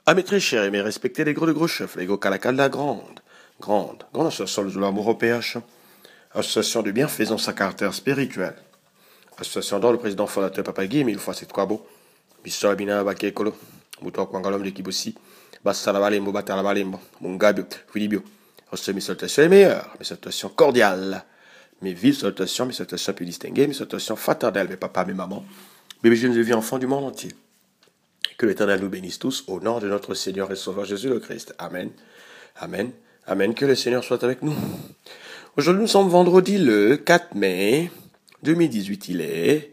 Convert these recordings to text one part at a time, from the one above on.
Ah, mes très chers et mes respectés, les gros chefs, les gros calacal, la grande association de l'amour au PH, association de bienfaisance à caractère spirituel, association dont le président fondateur Papa Guy, mais il faut c'est quoi beau, Bissau Bina Bakekolo, Moutoua Kwangalom de Kibosi, Bassalabalembo, Batalabalembo, Mungabio, Filibio, mes salutations les meilleures, mes salutations cordiales, mes vives salutations, mes salutations plus distinguées, mes salutations fraternelles, mes papas, mes mamans, bébés jeunes et vieux enfants du monde entier. Que l'Éternel nous bénisse tous au nom de notre Seigneur et Sauveur Jésus le Christ. Amen. Amen. Amen. Que le Seigneur soit avec nous. Aujourd'hui, nous sommes vendredi le 4 mai 2018. Il est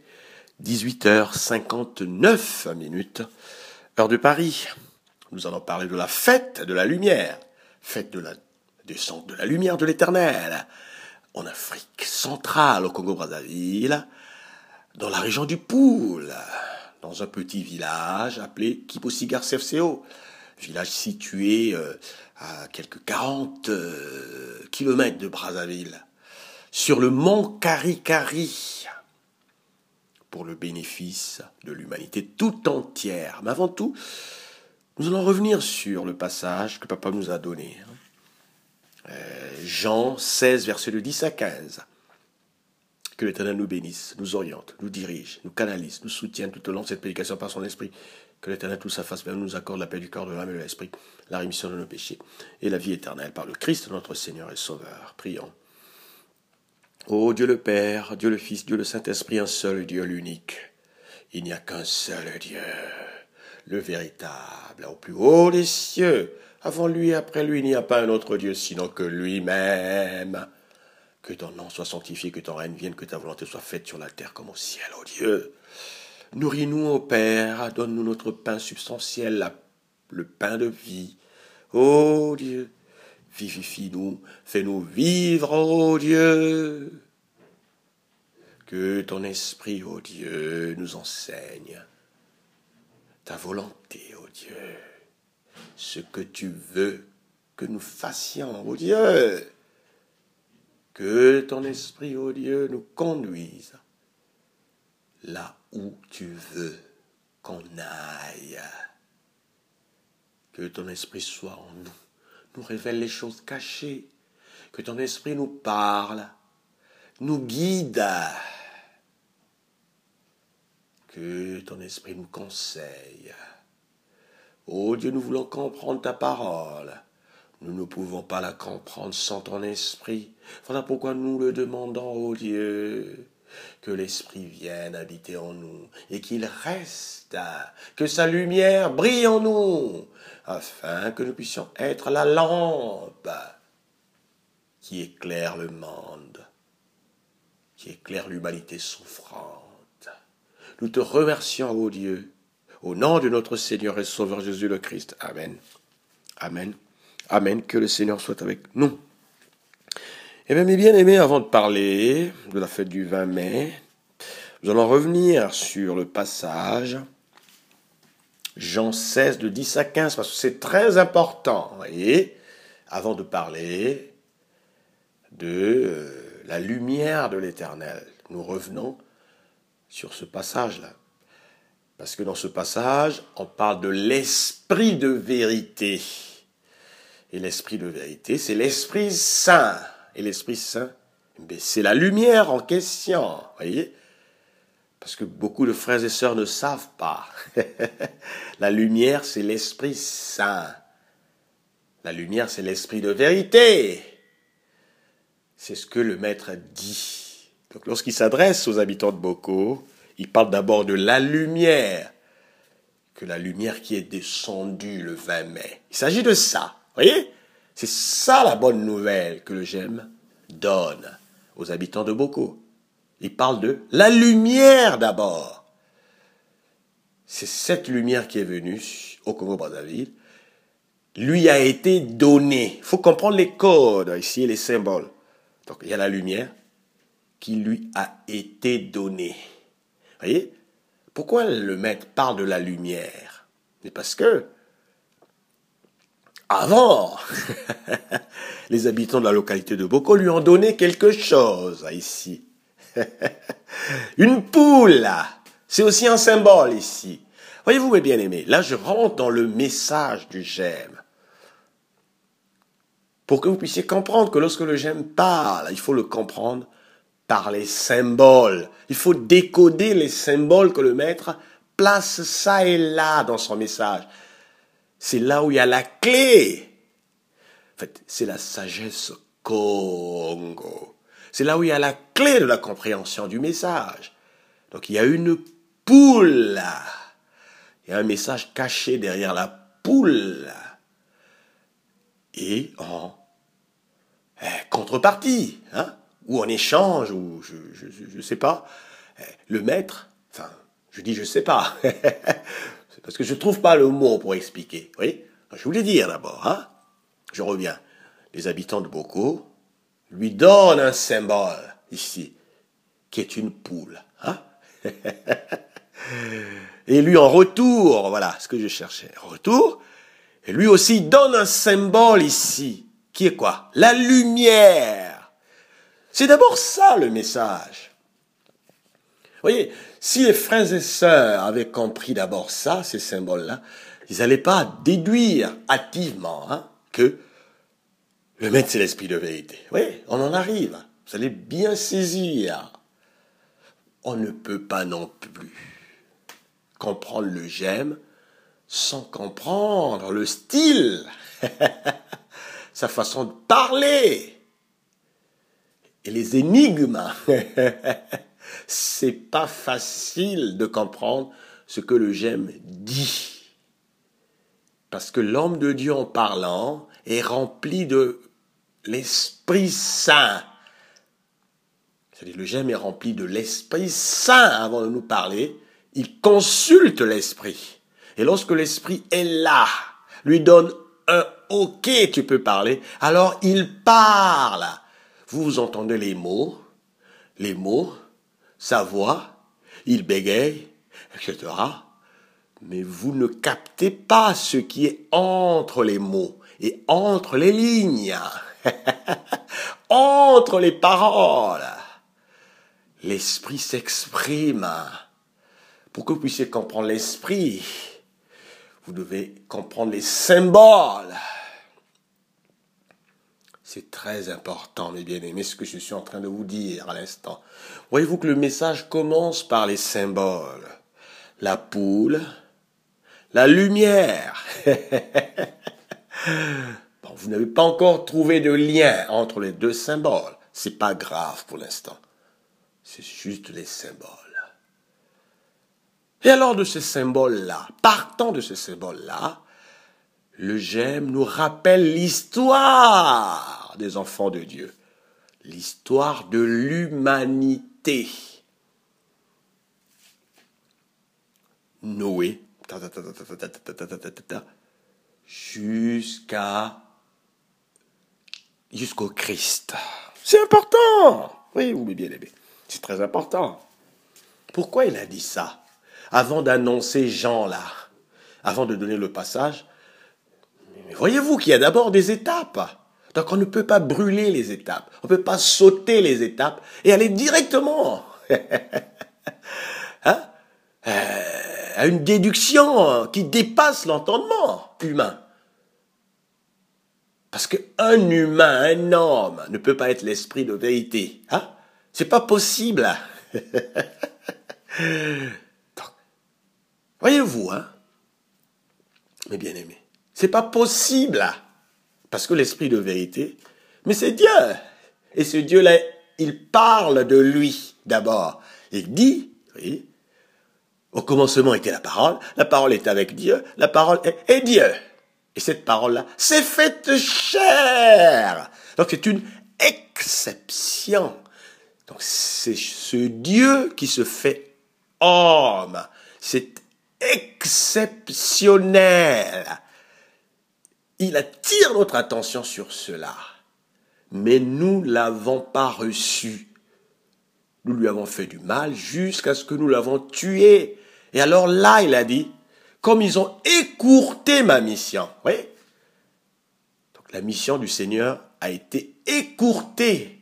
18h59 minutes, heure de Paris. Nous allons parler de la fête de la lumière. Fête de la descente de la lumière de l'Éternel. En Afrique centrale, au Congo-Brazzaville, dans la région du Poul, dans un petit village appelé Kiposigar-CFCO, village situé à quelques 40 kilomètres de Brazzaville, sur le mont Karikari, pour le bénéfice de l'humanité tout entière. Mais avant tout, nous allons revenir sur le passage que Papa nous a donné. Jean 16, versets de 10 à 15. Que l'Éternel nous bénisse, nous oriente, nous dirige, nous canalise, nous soutienne tout au long de cette prédication par son esprit. Que l'Éternel tout sa face même nous accorde la paix du corps, de l'âme et de l'esprit, la rémission de nos péchés et la vie éternelle par le Christ notre Seigneur et Sauveur. Prions. Ô Dieu le Père, Dieu le Fils, Dieu le Saint-Esprit, un seul Dieu, l'unique. Il n'y a qu'un seul Dieu, le véritable, au plus haut des cieux. Avant lui et après lui, il n'y a pas un autre Dieu sinon que lui-même. Que ton nom soit sanctifié, que ton règne vienne, que ta volonté soit faite sur la terre comme au ciel, ô Dieu. Nourris-nous, ô Père, donne-nous notre pain substantiel, le pain de vie. Ô Dieu, vivifie-nous, fais-nous vivre, ô Dieu. Que ton esprit, ô Dieu, nous enseigne ta volonté, ô Dieu. Ce que tu veux que nous fassions, ô Dieu. Que ton esprit, ô Dieu, nous conduise là où tu veux qu'on aille. Que ton esprit soit en nous, nous révèle les choses cachées. Que ton esprit nous parle, nous guide. Que ton esprit nous conseille. Ô Dieu, nous voulons comprendre ta parole. Nous ne pouvons pas la comprendre sans ton esprit. Voilà pourquoi nous le demandons, ô Dieu, que l'esprit vienne habiter en nous et qu'il reste, que sa lumière brille en nous, afin que nous puissions être la lampe qui éclaire le monde, qui éclaire l'humanité souffrante. Nous te remercions, ô Dieu, au nom de notre Seigneur et Sauveur Jésus le Christ. Amen. Amen. Amen, que le Seigneur soit avec nous. Eh bien, mes bien-aimés, avant de parler de la fête du 20 mai, nous allons revenir sur le passage Jean 16, de 10 à 15, parce que c'est très important. Vous voyez, avant de parler de la lumière de l'Éternel, nous revenons sur ce passage-là. Parce que dans ce passage, on parle de l'esprit de vérité. Et l'esprit de vérité, c'est l'Esprit Saint. Et l'Esprit Saint, c'est la lumière en question. Voyez ? Parce que beaucoup de frères et sœurs ne savent pas. La lumière, c'est l'Esprit Saint. La lumière, c'est l'Esprit de vérité. C'est ce que le Maître dit. Donc, lorsqu'il s'adresse aux habitants de Boko, il parle d'abord de la lumière. Que la lumière qui est descendue le 20 mai. Il s'agit de ça. Voyez, c'est ça la bonne nouvelle que le GEM donne aux habitants de Boko. Il parle de la lumière d'abord. C'est cette lumière qui est venue au Congo-Brazzaville, lui a été donnée. Il faut comprendre les codes ici et les symboles. Donc il y a la lumière qui lui a été donnée. Voyez, pourquoi le maître parle de la lumière? C'est parce que avant, les habitants de la localité de Boko lui ont donné quelque chose ici. Une poule, c'est aussi un symbole ici. Voyez-vous, mes bien-aimés, là je rentre dans le message du j'aime. Pour que vous puissiez comprendre que lorsque le j'aime parle, il faut le comprendre par les symboles. Il faut décoder les symboles que le maître place ça et là dans son message. C'est là où il y a la clé. En fait, c'est la sagesse Congo. C'est là où il y a la clé de la compréhension du message. Donc il y a une poule. Il y a un message caché derrière la poule. Et en contrepartie, ou en échange, ou je sais pas, le maître, enfin, je dis je sais pas, c'est parce que je trouve pas le mot pour expliquer, oui. Je voulais dire d'abord, je reviens, les habitants de Boko lui donnent un symbole ici, qui est une poule, et lui en retour, voilà ce que je cherchais, en retour, et lui aussi donne un symbole ici, qui est quoi? La lumière. C'est d'abord ça le message. Vous voyez, si les frères et sœurs avaient compris d'abord ça, ces symboles-là, ils n'allaient pas déduire hâtivement que le maître c'est l'esprit de vérité. Oui, on en arrive. Vous allez bien saisir. On ne peut pas non plus comprendre le j'aime sans comprendre le style, sa façon de parler et les énigmes. C'est pas facile de comprendre ce que le j'aime dit. Parce que l'homme de Dieu en parlant est rempli de l'Esprit Saint. C'est-à-dire le j'aime est rempli de l'Esprit Saint avant de nous parler. Il consulte l'Esprit. Et lorsque l'Esprit est là, lui donne un OK, tu peux parler, alors il parle. Vous entendez les mots, sa voix, il bégaye, etc. Mais vous ne captez pas ce qui est entre les mots et entre les lignes, entre les paroles. L'esprit s'exprime. Pour que vous puissiez comprendre l'esprit, vous devez comprendre les symboles. C'est très important, mes bien-aimés, ce que je suis en train de vous dire à l'instant. Voyez-vous que le message commence par les symboles. La poule, la lumière. Bon, vous n'avez pas encore trouvé de lien entre les deux symboles. C'est pas grave pour l'instant. C'est juste les symboles. Et alors de ces symboles-là, partant de ces symboles-là, le j'aime nous rappelle l'histoire des enfants de Dieu, l'histoire de l'humanité. Noé, jusqu'au Christ. C'est important. Oui, vous bien aimé. C'est très important. Pourquoi il a dit ça? Avant d'annoncer Jean là, avant de donner le passage, mais voyez-vous qu'il y a d'abord des étapes. Donc on ne peut pas brûler les étapes, on ne peut pas sauter les étapes et aller directement à une déduction qui dépasse l'entendement humain. Parce qu'un humain, un homme, ne peut pas être l'esprit de vérité. C'est pas possible. Donc, voyez-vous, mes bien-aimés, c'est pas possible. Parce que l'esprit de vérité, mais c'est Dieu. Et ce Dieu-là, il parle de lui d'abord. Il dit, oui, au commencement était la parole est avec Dieu, la parole est Dieu. Et cette parole-là s'est faite chair. Donc c'est une exception. Donc c'est ce Dieu qui se fait homme. C'est exceptionnel. Il attire notre attention sur cela. Mais nous ne l'avons pas reçu. Nous lui avons fait du mal jusqu'à ce que nous l'avons tué. Et alors là, il a dit, comme ils ont écourté ma mission. Oui. Donc la mission du Seigneur a été écourtée.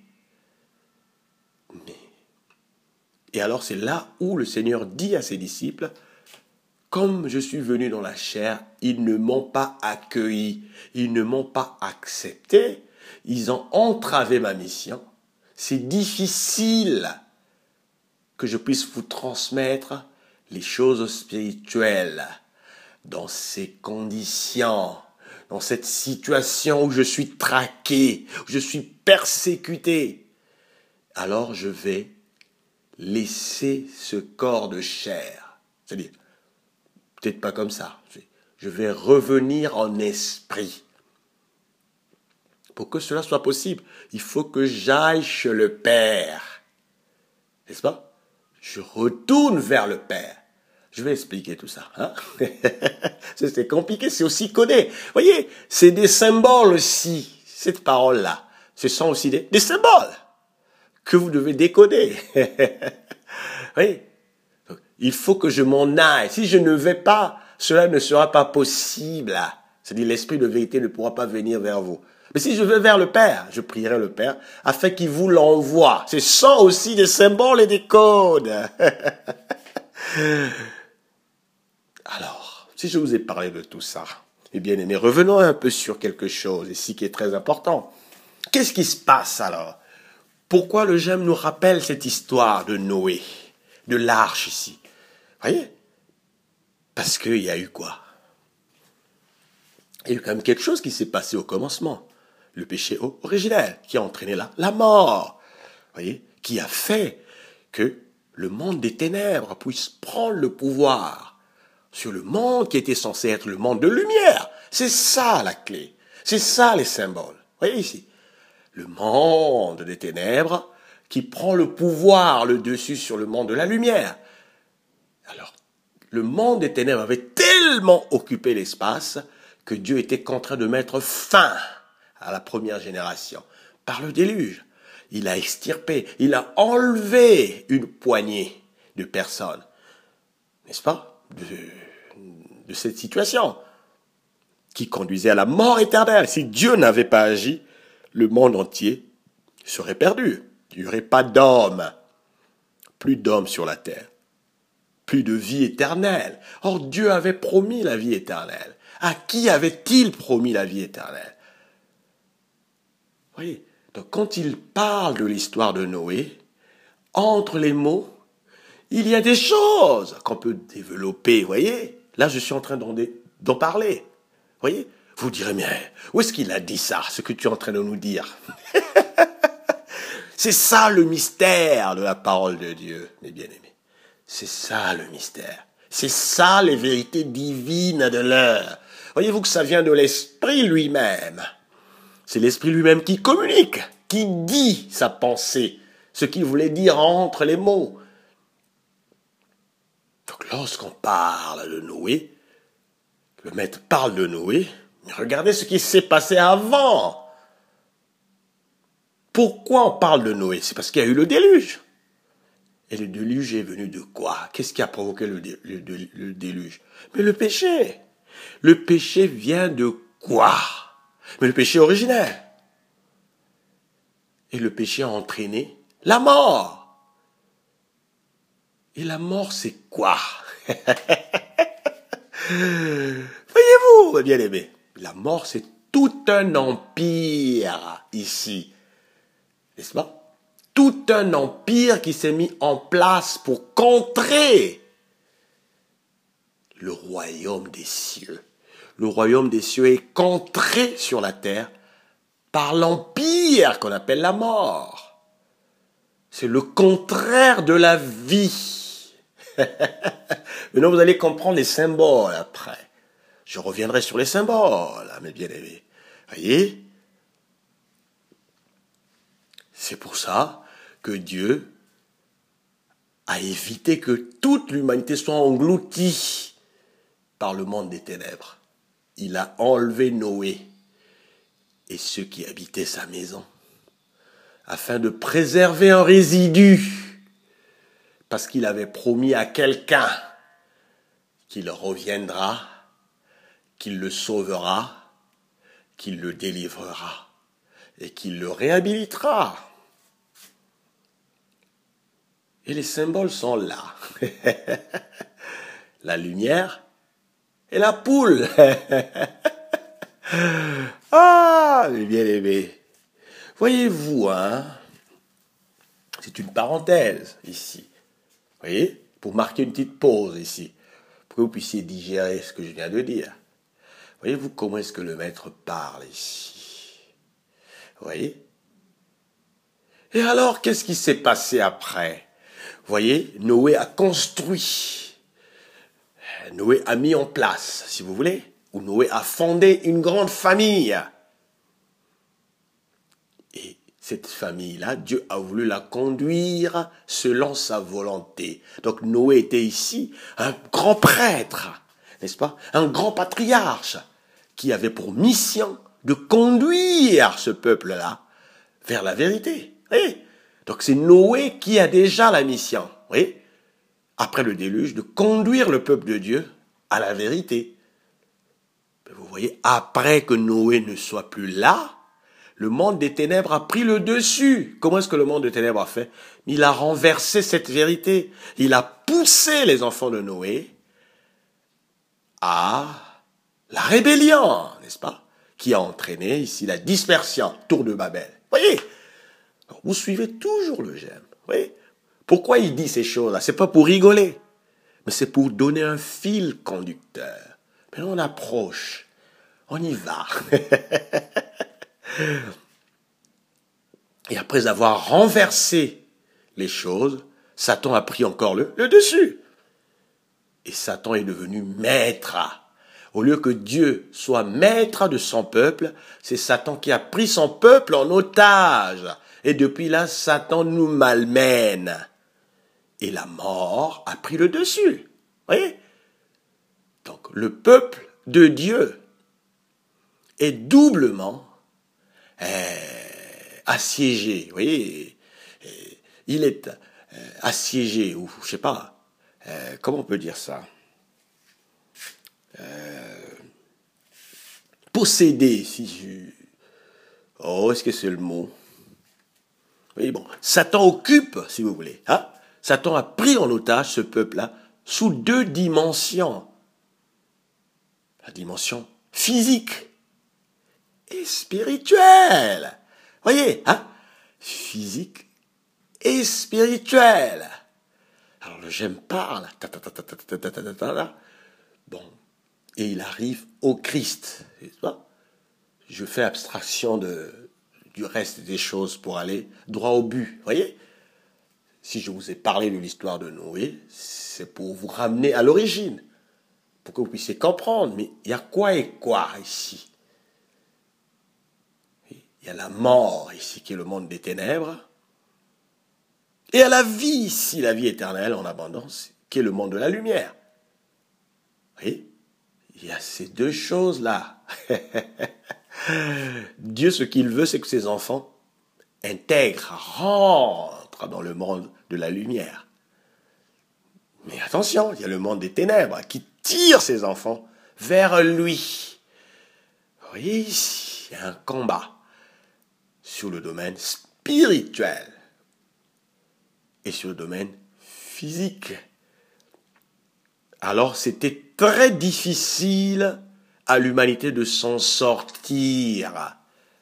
Et alors c'est là où le Seigneur dit à ses disciples, comme je suis venu dans la chair, ils ne m'ont pas accueilli, ils ne m'ont pas accepté, ils ont entravé ma mission. C'est difficile que je puisse vous transmettre les choses spirituelles dans ces conditions, dans cette situation où je suis traqué, où je suis persécuté. Alors je vais laisser ce corps de chair. C'est-à-dire, peut-être pas comme ça. Je vais revenir en esprit. Pour que cela soit possible, il faut que j'aille chez le Père. N'est-ce pas? Je retourne vers le Père. Je vais expliquer tout ça. Hein? C'est compliqué, c'est aussi codé. Vous voyez, c'est des symboles aussi. Cette parole-là, ce sont aussi des symboles que vous devez décoder. Oui. Donc, il faut que je m'en aille. Si je ne vais pas, cela ne sera pas possible. C'est-à-dire, l'esprit de vérité ne pourra pas venir vers vous. Mais si je vais vers le Père, je prierai le Père afin qu'il vous l'envoie. Ce sont aussi des symboles et des codes. Alors, si je vous ai parlé de tout ça, eh bien aimés, revenons un peu sur quelque chose ici qui est très important. Qu'est-ce qui se passe alors? Pourquoi le gemme nous rappelle cette histoire de Noé, de l'arche ici? Voyez? Parce qu'il y a eu quoi? Il y a eu quand même quelque chose qui s'est passé au commencement. Le péché originel qui a entraîné la mort. Voyez? Qui a fait que le monde des ténèbres puisse prendre le pouvoir sur le monde qui était censé être le monde de lumière. C'est ça la clé. C'est ça les symboles. Voyez ici. Le monde des ténèbres qui prend le pouvoir, le dessus sur le monde de la lumière. Alors, le monde des ténèbres avait tellement occupé l'espace que Dieu était contraint de mettre fin à la première génération par le déluge. Il a extirpé, il a enlevé une poignée de personnes, n'est-ce pas, de cette situation qui conduisait à la mort éternelle. Si Dieu n'avait pas agi, le monde entier serait perdu. Il n'y aurait pas d'hommes, plus d'hommes sur la terre, plus de vie éternelle. Or, Dieu avait promis la vie éternelle. À qui avait-il promis la vie éternelle? Voyez, donc quand il parle de l'histoire de Noé, entre les mots, il y a des choses qu'on peut développer, voyez. Là, je suis en train d'en parler, voyez. Vous direz, mais où est-ce qu'il a dit ça, ce que tu es en train de nous dire? C'est ça le mystère de la parole de Dieu, mes bien-aimés. C'est ça le mystère. C'est ça les vérités divines de l'heure. Voyez-vous que ça vient de l'Esprit lui-même. C'est l'Esprit lui-même qui communique, qui dit sa pensée, ce qu'il voulait dire entre les mots. Donc lorsqu'on parle de Noé, le maître parle de Noé, mais regardez ce qui s'est passé avant. Pourquoi on parle de Noé? C'est parce qu'il y a eu le déluge. Et le déluge est venu de quoi? Qu'est-ce qui a provoqué le déluge? Mais le péché. Le péché vient de quoi? Mais le péché originel. Et le péché a entraîné la mort. Et la mort, c'est quoi? Voyez-vous, bien-aimés, la mort, c'est tout un empire ici. N'est-ce pas? Tout un empire qui s'est mis en place pour contrer le royaume des cieux. Le royaume des cieux est contré sur la terre par l'empire qu'on appelle la mort. C'est le contraire de la vie. Maintenant, vous allez comprendre les symboles après. Je reviendrai sur les symboles, mes bien-aimés. Voyez? C'est pour ça que Dieu a évité que toute l'humanité soit engloutie par le monde des ténèbres. Il a enlevé Noé et ceux qui habitaient sa maison, afin de préserver un résidu, parce qu'il avait promis à quelqu'un qu'il reviendra, qu'il le sauvera, qu'il le délivrera et qu'il le réhabilitera. Et les symboles sont là. la lumière et la poule. Ah, mes bien-aimés. Voyez-vous, hein, c'est une parenthèse ici. Vous voyez, pour marquer une petite pause ici, pour que vous puissiez digérer ce que je viens de dire. Voyez-vous comment est-ce que le maître parle ici? Vous voyez? Et alors, qu'est-ce qui s'est passé après? Vous voyez, Noé a construit. Noé a mis en place, si vous voulez, ou Noé a fondé une grande famille. Et cette famille-là, Dieu a voulu la conduire selon sa volonté. Donc Noé était ici un grand prêtre, n'est-ce pas? Un grand patriarche qui avait pour mission de conduire ce peuple-là vers la vérité. Oui. Donc c'est Noé qui a déjà la mission, oui, après le déluge, de conduire le peuple de Dieu à la vérité. Mais vous voyez, après que Noé ne soit plus là, le monde des ténèbres a pris le dessus. Comment est-ce que le monde des ténèbres a fait? Il a renversé cette vérité. Il a poussé les enfants de Noé à la rébellion, n'est-ce pas? Qui a entraîné ici la dispersion, tour de Babel. Voyez? Vous suivez toujours le gemme. Oui. Pourquoi il dit ces choses-là? C'est pas pour rigoler, mais c'est pour donner un fil conducteur. Mais on approche, on y va. Et après avoir renversé les choses, Satan a pris encore le dessus. Et Satan est devenu maître. Au lieu que Dieu soit maître de son peuple, c'est Satan qui a pris son peuple en otage. Et depuis là, Satan nous malmène. Et la mort a pris le dessus. Vous voyez? Donc, le peuple de Dieu est doublement assiégé. Vous voyez? Il est assiégé, ou je sais pas, comment on peut dire ça? Possédé, si je... Oh, est-ce que c'est le mot? Oui, bon, Satan occupe, si vous voulez. Hein? Satan a pris en otage ce peuple-là sous deux dimensions. La dimension physique et spirituelle. Voyez, hein? Physique et spirituelle. Alors le j'aime parle. Bon, et il arrive au Christ. Je fais abstraction du reste des choses pour aller droit au but. Voyez? Si je vous ai parlé de l'histoire de Noé, c'est pour vous ramener à l'origine, pour que vous puissiez comprendre. Mais il y a quoi et quoi ici? Il y a la mort ici, qui est le monde des ténèbres. Et il y a la vie ici, la vie éternelle en abondance, qui est le monde de la lumière. Oui, il y a ces deux choses-là. Dieu, ce qu'il veut, c'est que ses enfants intègrent, rentrent dans le monde de la lumière. Mais attention, il y a le monde des ténèbres qui tire ses enfants vers lui. Vous voyez ici, il y a un combat sur le domaine spirituel et sur le domaine physique. Alors c'était très difficile à l'humanité de s'en sortir.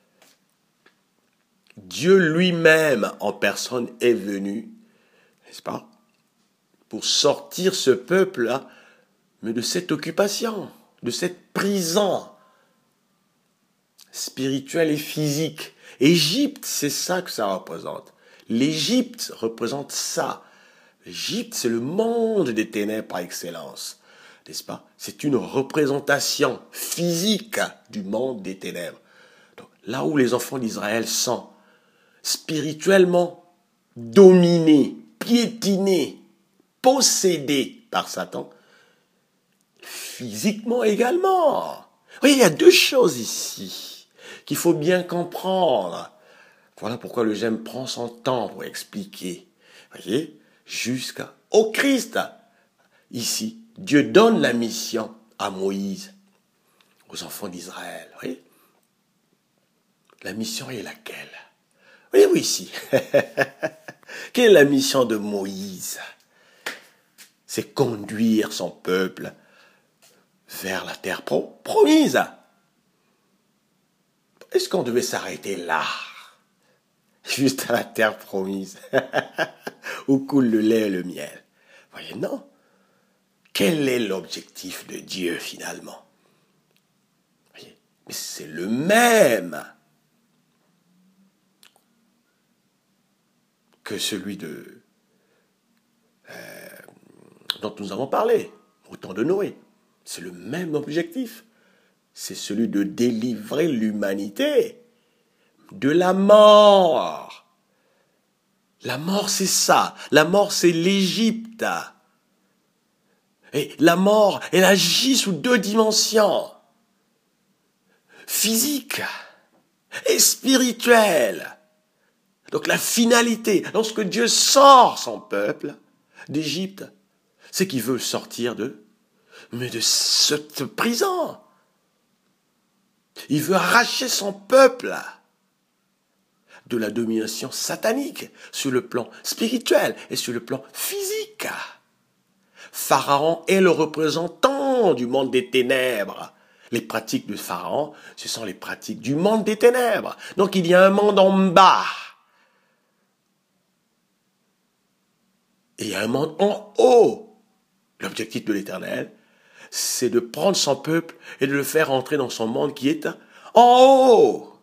Dieu lui-même en personne est venu, n'est-ce pas, pour sortir ce peuple-là, mais de cette occupation, de cette prison spirituelle et physique. Égypte, c'est ça que ça représente. L'Égypte représente ça. L'Égypte, c'est le monde des ténèbres par excellence, n'est-ce pas? C'est une représentation physique du monde des ténèbres. Donc, là où les enfants d'Israël sont spirituellement dominés, piétinés, possédés par Satan, physiquement également. Oui, il y a deux choses ici qu'il faut bien comprendre. Voilà pourquoi le j'aime prend son temps pour expliquer. Voyez, jusqu'au Christ. Ici, Dieu donne la mission à Moïse, aux enfants d'Israël. Voyez, la mission est laquelle? Voyez-vous ici. Quelle est la mission de Moïse? c'est conduire son peuple vers la terre promise. Est-ce qu'on devait s'arrêter là, juste à la terre promise, où coule le lait et le miel? Voyez, non. Quel est l'objectif de Dieu finalement? Voyez, mais c'est le même que celui dont nous avons parlé, au temps de Noé. C'est le même objectif. C'est celui de délivrer l'humanité de la mort. La mort, c'est ça. La mort, c'est l'Égypte. Et la mort, elle agit sous deux dimensions. Physique et spirituelle. Donc la finalité, lorsque Dieu sort son peuple d'Égypte, c'est qu'il veut sortir de cette prison. Il veut arracher son peuple de la domination satanique sur le plan spirituel et sur le plan physique. Pharaon est le représentant du monde des ténèbres. Les pratiques de Pharaon, ce sont les pratiques du monde des ténèbres. Donc il y a un monde en bas. Et il y a un monde en haut. L'objectif de l'Éternel, c'est de prendre son peuple et de le faire entrer dans son monde qui est en haut.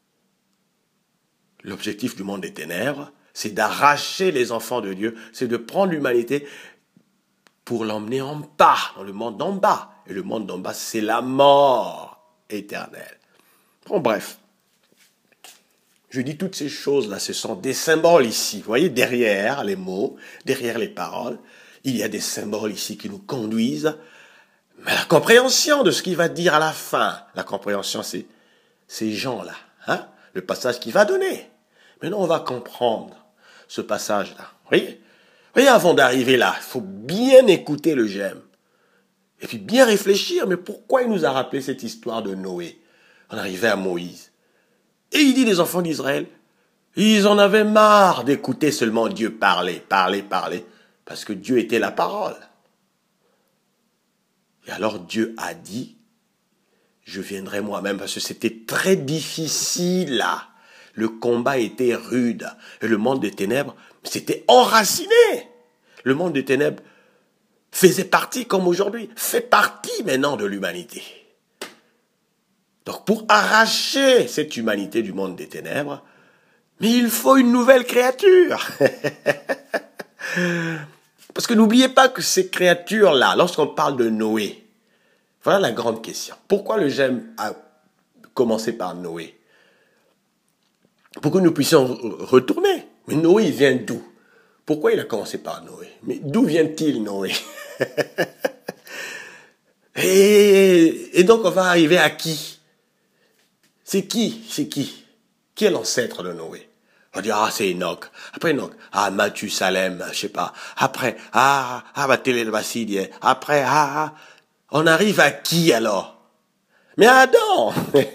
L'objectif du monde des ténèbres, c'est d'arracher les enfants de Dieu, c'est de prendre l'humanité pour l'emmener en bas, dans le monde d'en bas. Et le monde d'en bas, c'est la mort éternelle. Bon, bref. Je dis toutes ces choses-là, ce sont des symboles ici. Vous voyez, derrière les mots, derrière les paroles, il y a des symboles ici qui nous conduisent à la compréhension de ce qu'il va dire à la fin. La compréhension, c'est ces gens-là, hein, le passage qu'il va donner. Maintenant, on va comprendre ce passage-là. Vous voyez, avant d'arriver là, il faut bien écouter le j'aime. Et puis bien réfléchir, mais pourquoi il nous a rappelé cette histoire de Noé? On arrivait à Moïse. Et il dit les enfants d'Israël, ils en avaient marre d'écouter seulement Dieu parler, parce que Dieu était la parole. Et alors Dieu a dit, je viendrai moi-même, parce que c'était très difficile là. Le combat était rude. Et le monde des ténèbres s'était enraciné. Le monde des ténèbres faisait partie, comme aujourd'hui, fait partie maintenant de l'humanité. Donc pour arracher cette humanité du monde des ténèbres, mais il faut une nouvelle créature. Parce que n'oubliez pas que ces créatures-là, lorsqu'on parle de Noé, voilà la grande question. Pourquoi le j'aime a commencé par Noé? Pour que nous puissions retourner. Mais Noé, il vient d'où? Pourquoi il a commencé par Noé? Mais d'où vient-il, Noé? Et donc, on va arriver à qui? C'est qui? Qui est l'ancêtre de Noé? On va dire, c'est Enoch. Après Enoch, Mathusalem, je sais pas. Après, Batelelbasidie. Après, on arrive à qui alors? Mais Adam!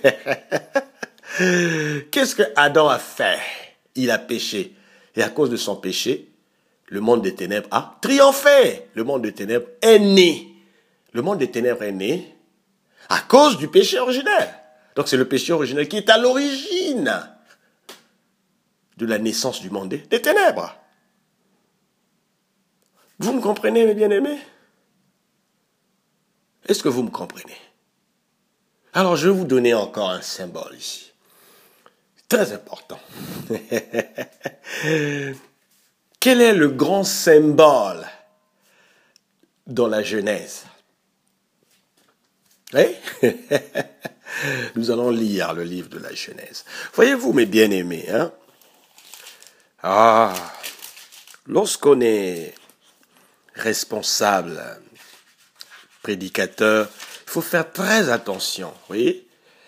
Qu'est-ce que Adam a fait? Il a péché. Et à cause de son péché, le monde des ténèbres a triomphé. Le monde des ténèbres est né. Le monde des ténèbres est né à cause du péché originel. Donc c'est le péché originel qui est à l'origine de la naissance du monde des ténèbres. Vous me comprenez, mes bien-aimés? Est-ce que vous me comprenez? Alors je vais vous donner encore un symbole ici. Très important. Quel est le grand symbole dans la Genèse? Nous allons lire le livre de la Genèse. Voyez-vous, mes bien-aimés, lorsqu'on est responsable, prédicateur, il faut faire très attention, vous voyez,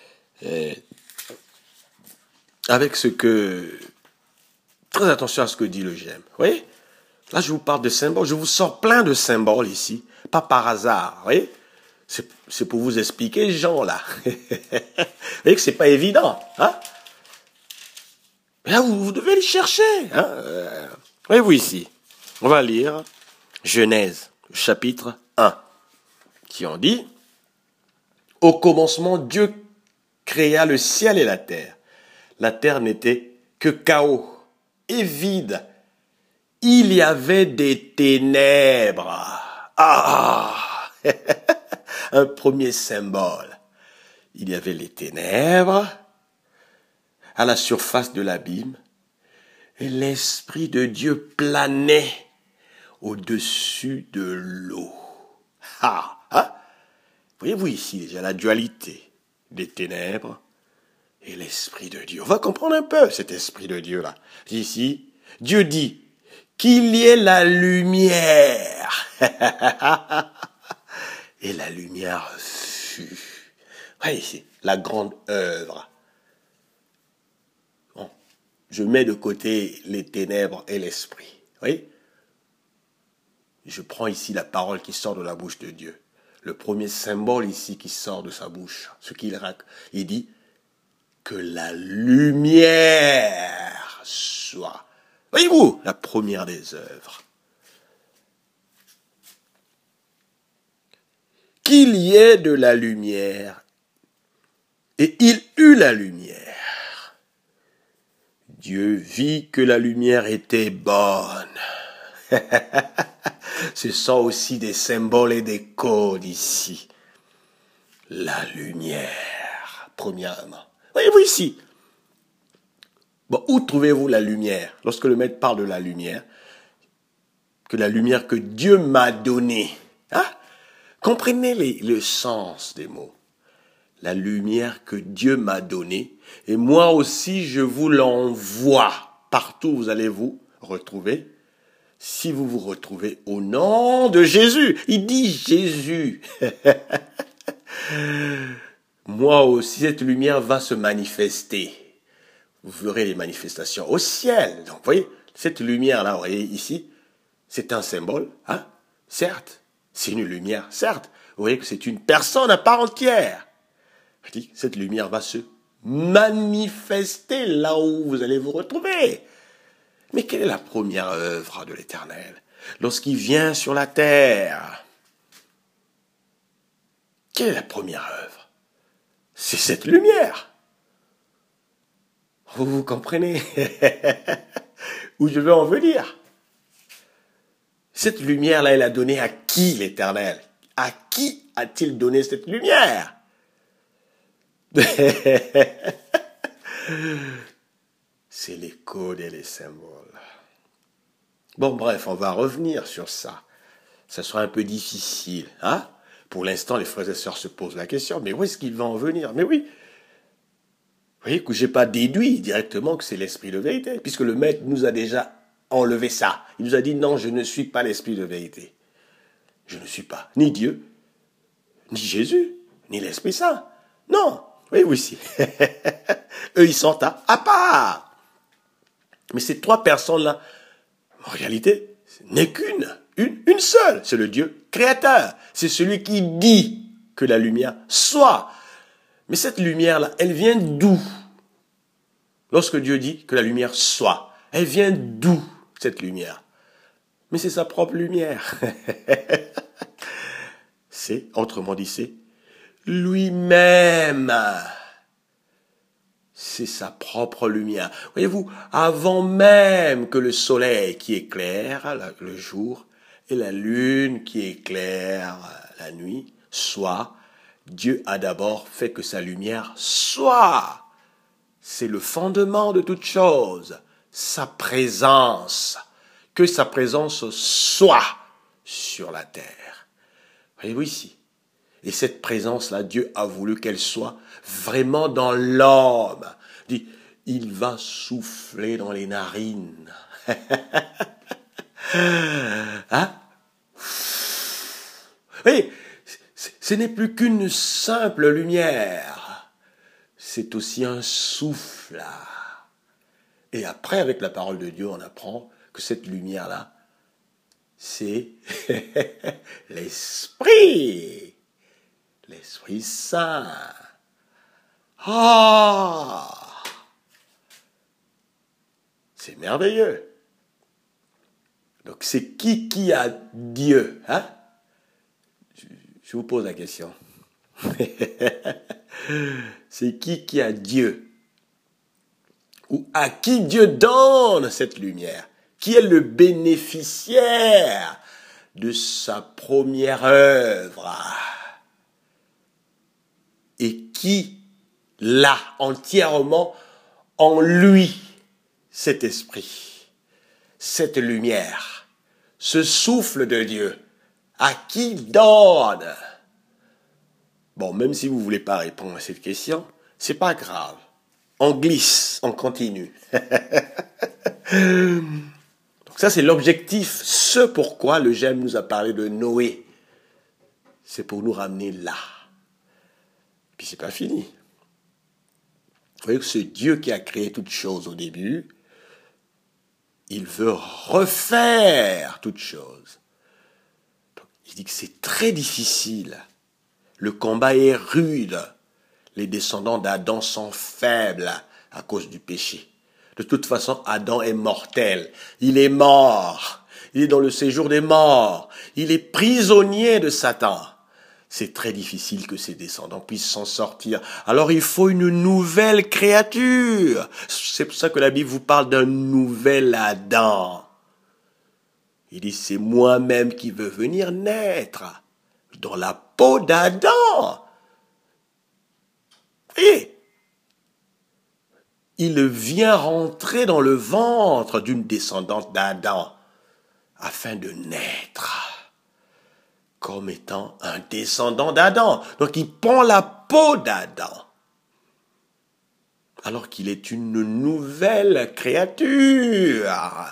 avec très attention à ce que dit le j'aime. Vous voyez, là je vous parle de symboles, je vous sors plein de symboles ici, pas par hasard, vous voyez. C'est pour vous expliquer, Jean, là. Vous voyez que c'est pas évident, hein? Là, vous devez le chercher, hein? Voyez-vous ici, on va lire Genèse, chapitre 1, qui en dit « Au commencement, Dieu créa le ciel et la terre. La terre n'était que chaos et vide. Il y avait des ténèbres. » Ah, un premier symbole. Il y avait les ténèbres à la surface de l'abîme et l'Esprit de Dieu planait au-dessus de l'eau. Ah, hein? Voyez-vous ici déjà la dualité des ténèbres et l'Esprit de Dieu. On va comprendre un peu cet Esprit de Dieu-là. Ici, Dieu dit qu'il y ait la lumière. Et la lumière fut. Voyez ici, la grande œuvre. Bon, je mets de côté les ténèbres et l'Esprit. Vous voyez? Je prends ici la parole qui sort de la bouche de Dieu. Le premier symbole ici qui sort de sa bouche, ce qu'il raconte, il dit que la lumière soit. Voyez-vous, la première des œuvres. Qu'il y ait de la lumière. Et il eut la lumière. Dieu vit que la lumière était bonne. Ce sont aussi des symboles et des codes ici. La lumière, premièrement. Voyez-vous ici. Bon, où trouvez-vous la lumière? Lorsque le maître parle de la lumière, que la lumière que Dieu m'a donnée. Hein? Comprenez le sens des mots. La lumière que Dieu m'a donnée, et moi aussi je vous l'envoie. Partout où vous allez vous retrouver. Si vous vous retrouvez au nom de Jésus, il dit Jésus. Moi aussi, cette lumière va se manifester. Vous verrez les manifestations au ciel. Donc, vous voyez, cette lumière-là, vous voyez ici, c'est un symbole, hein? Certes, c'est une lumière, certes. Vous voyez que c'est une personne à part entière. Je dis, cette lumière va se manifester là où vous allez vous retrouver. Mais quelle est la première œuvre de l'Éternel lorsqu'il vient sur la terre? Quelle est la première œuvre? C'est cette lumière. Vous comprenez où je veux en venir? Cette lumière-là, elle a donné à qui l'Éternel? À qui a-t-il donné cette lumière? C'est les codes et les symboles. Bon, bref, on va revenir sur ça. Ça sera un peu difficile, hein? Pour l'instant, les frères et sœurs se posent la question, mais où est-ce qu'il va en venir? Mais oui, vous voyez que je n'ai pas déduit directement que c'est l'esprit de vérité, puisque le maître nous a déjà enlevé ça. Il nous a dit, non, je ne suis pas l'esprit de vérité. Je ne suis pas ni Dieu, ni Jésus, ni l'Esprit Saint. Non, oui, ici. Eux, ils sont à part. Mais ces trois personnes-là, en réalité, n'est une seule. C'est le Dieu créateur. C'est celui qui dit que la lumière soit. Mais cette lumière-là, elle vient d'où? Lorsque Dieu dit que la lumière soit, elle vient d'où, cette lumière? Mais c'est sa propre lumière. C'est, autrement dit, c'est lui-même. C'est sa propre lumière. Voyez-vous, avant même que le soleil qui éclaire le jour et la lune qui éclaire la nuit soient, Dieu a d'abord fait que sa lumière soit. C'est le fondement de toute chose, sa présence. Que sa présence soit sur la terre. Voyez-vous ici? Et cette présence-là, Dieu a voulu qu'elle soit vraiment dans l'homme. Il dit, il va souffler dans les narines. Hein? Oui, ce n'est plus qu'une simple lumière. C'est aussi un souffle. Et après, avec la parole de Dieu, on apprend que cette lumière-là, c'est l'Esprit. L'Esprit Saint. Ah! C'est merveilleux. Donc c'est qui a Dieu, hein? Je vous pose la question. C'est qui a Dieu? Ou à qui Dieu donne cette lumière? Qui est le bénéficiaire de sa première œuvre? Et qui l'a entièrement en lui, cet esprit, cette lumière, ce souffle de Dieu? À qui donne? Bon, même si vous ne voulez pas répondre à cette question, c'est pas grave. On glisse, on continue. Donc ça, c'est l'objectif, ce pourquoi le GEM nous a parlé de Noé. C'est pour nous ramener là. Puis c'est pas fini. Vous voyez que ce Dieu qui a créé toutes choses au début, il veut refaire toutes choses. Donc, il dit que c'est très difficile. Le combat est rude. Les descendants d'Adam sont faibles à cause du péché. De toute façon, Adam est mortel. Il est mort. Il est dans le séjour des morts. Il est prisonnier de Satan. C'est très difficile que ses descendants puissent s'en sortir. Alors il faut une nouvelle créature. C'est pour ça que la Bible vous parle d'un nouvel Adam. Il dit, c'est moi-même qui veux venir naître dans la peau d'Adam. Et il vient rentrer dans le ventre d'une descendante d'Adam afin de naître comme étant un descendant d'Adam. Donc il prend la peau d'Adam alors qu'il est une nouvelle créature.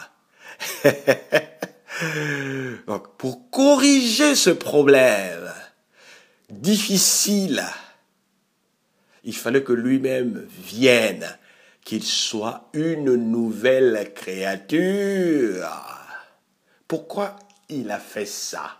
Donc pour corriger ce problème difficile, il fallait que lui-même vienne, qu'il soit une nouvelle créature. Pourquoi il a fait ça?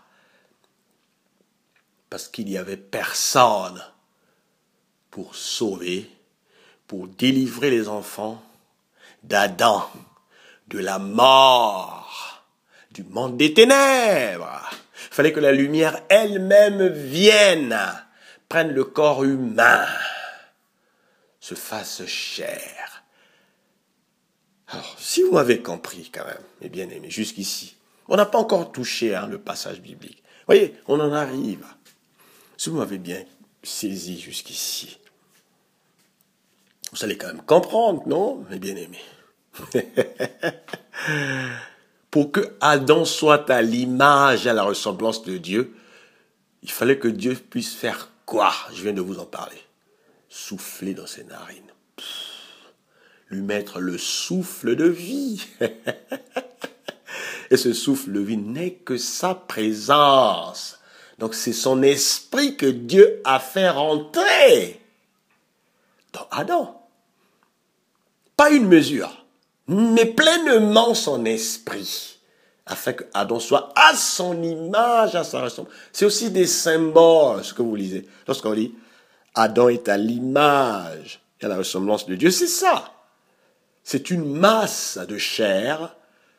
Parce qu'il n'y avait personne pour sauver, pour délivrer les enfants d'Adam, de la mort, du monde des ténèbres. Il fallait que la lumière elle-même vienne, prenne le corps humain, se fasse chair. Alors, si vous m'avez compris quand même, mes bien-aimés, jusqu'ici, on n'a pas encore touché le passage biblique. Vous voyez, on en arrive. Si vous m'avez bien saisi jusqu'ici, vous allez quand même comprendre, non, mes bien-aimés? Pour que Adam soit à l'image et à la ressemblance de Dieu, il fallait que Dieu puisse faire quoi? Je viens de vous en parler. Souffler dans ses narines. Lui mettre le souffle de vie. Et ce souffle de vie n'est que sa présence. Donc c'est son esprit que Dieu a fait rentrer dans Adam. Pas une mesure, mais pleinement son esprit, afin que Adam soit à son image, à sa ressemblance. C'est aussi des symboles, ce que vous lisez. Lorsqu'on dit Adam est à l'image et à la ressemblance de Dieu, c'est ça. C'est une masse de chair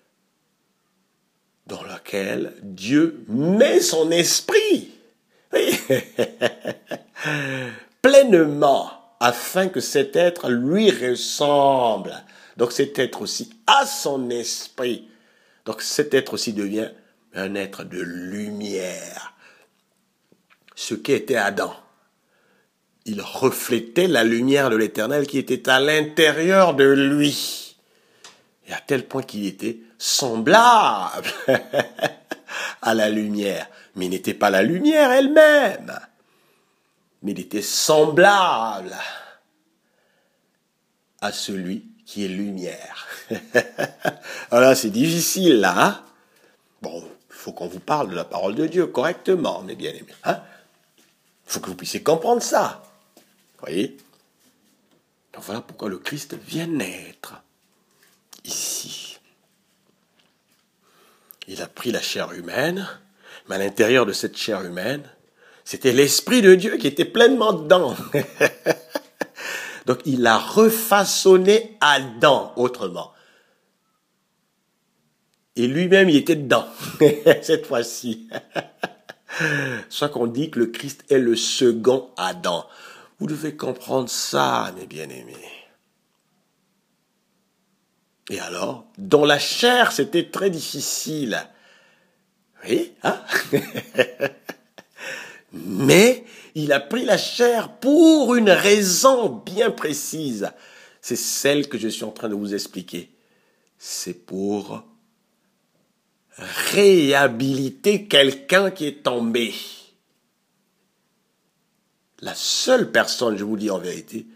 dans laquelle Dieu met son esprit. Oui. Pleinement, afin que cet être lui ressemble. Donc cet être aussi a son esprit. Donc cet être aussi devient un être de lumière. Ce qu'était Adam. Il reflétait la lumière de l'Éternel qui était à l'intérieur de lui. Et à tel point qu'il était semblable à la lumière. Mais il n'était pas la lumière elle-même. Mais il était semblable à celui qui est lumière. Alors c'est difficile là. Hein? Bon, il faut qu'on vous parle de la parole de Dieu correctement, mes bien-aimés. Hein? Il faut que vous puissiez comprendre ça. Vous voyez? Donc voilà pourquoi le Christ vient naître ici. Il a pris la chair humaine, mais à l'intérieur de cette chair humaine, c'était l'Esprit de Dieu qui était pleinement dedans. Donc il a refaçonné Adam autrement. Et lui-même, il était dedans, cette fois-ci. C'est ça qu'on dit que le Christ est le second Adam. Vous devez comprendre ça, mes bien-aimés. Et alors, dans la chair, c'était très difficile. Oui, hein? Mais il a pris la chair pour une raison bien précise. C'est celle que je suis en train de vous expliquer. C'est pour réhabiliter quelqu'un qui est tombé. La seule personne, je vous dis en vérité,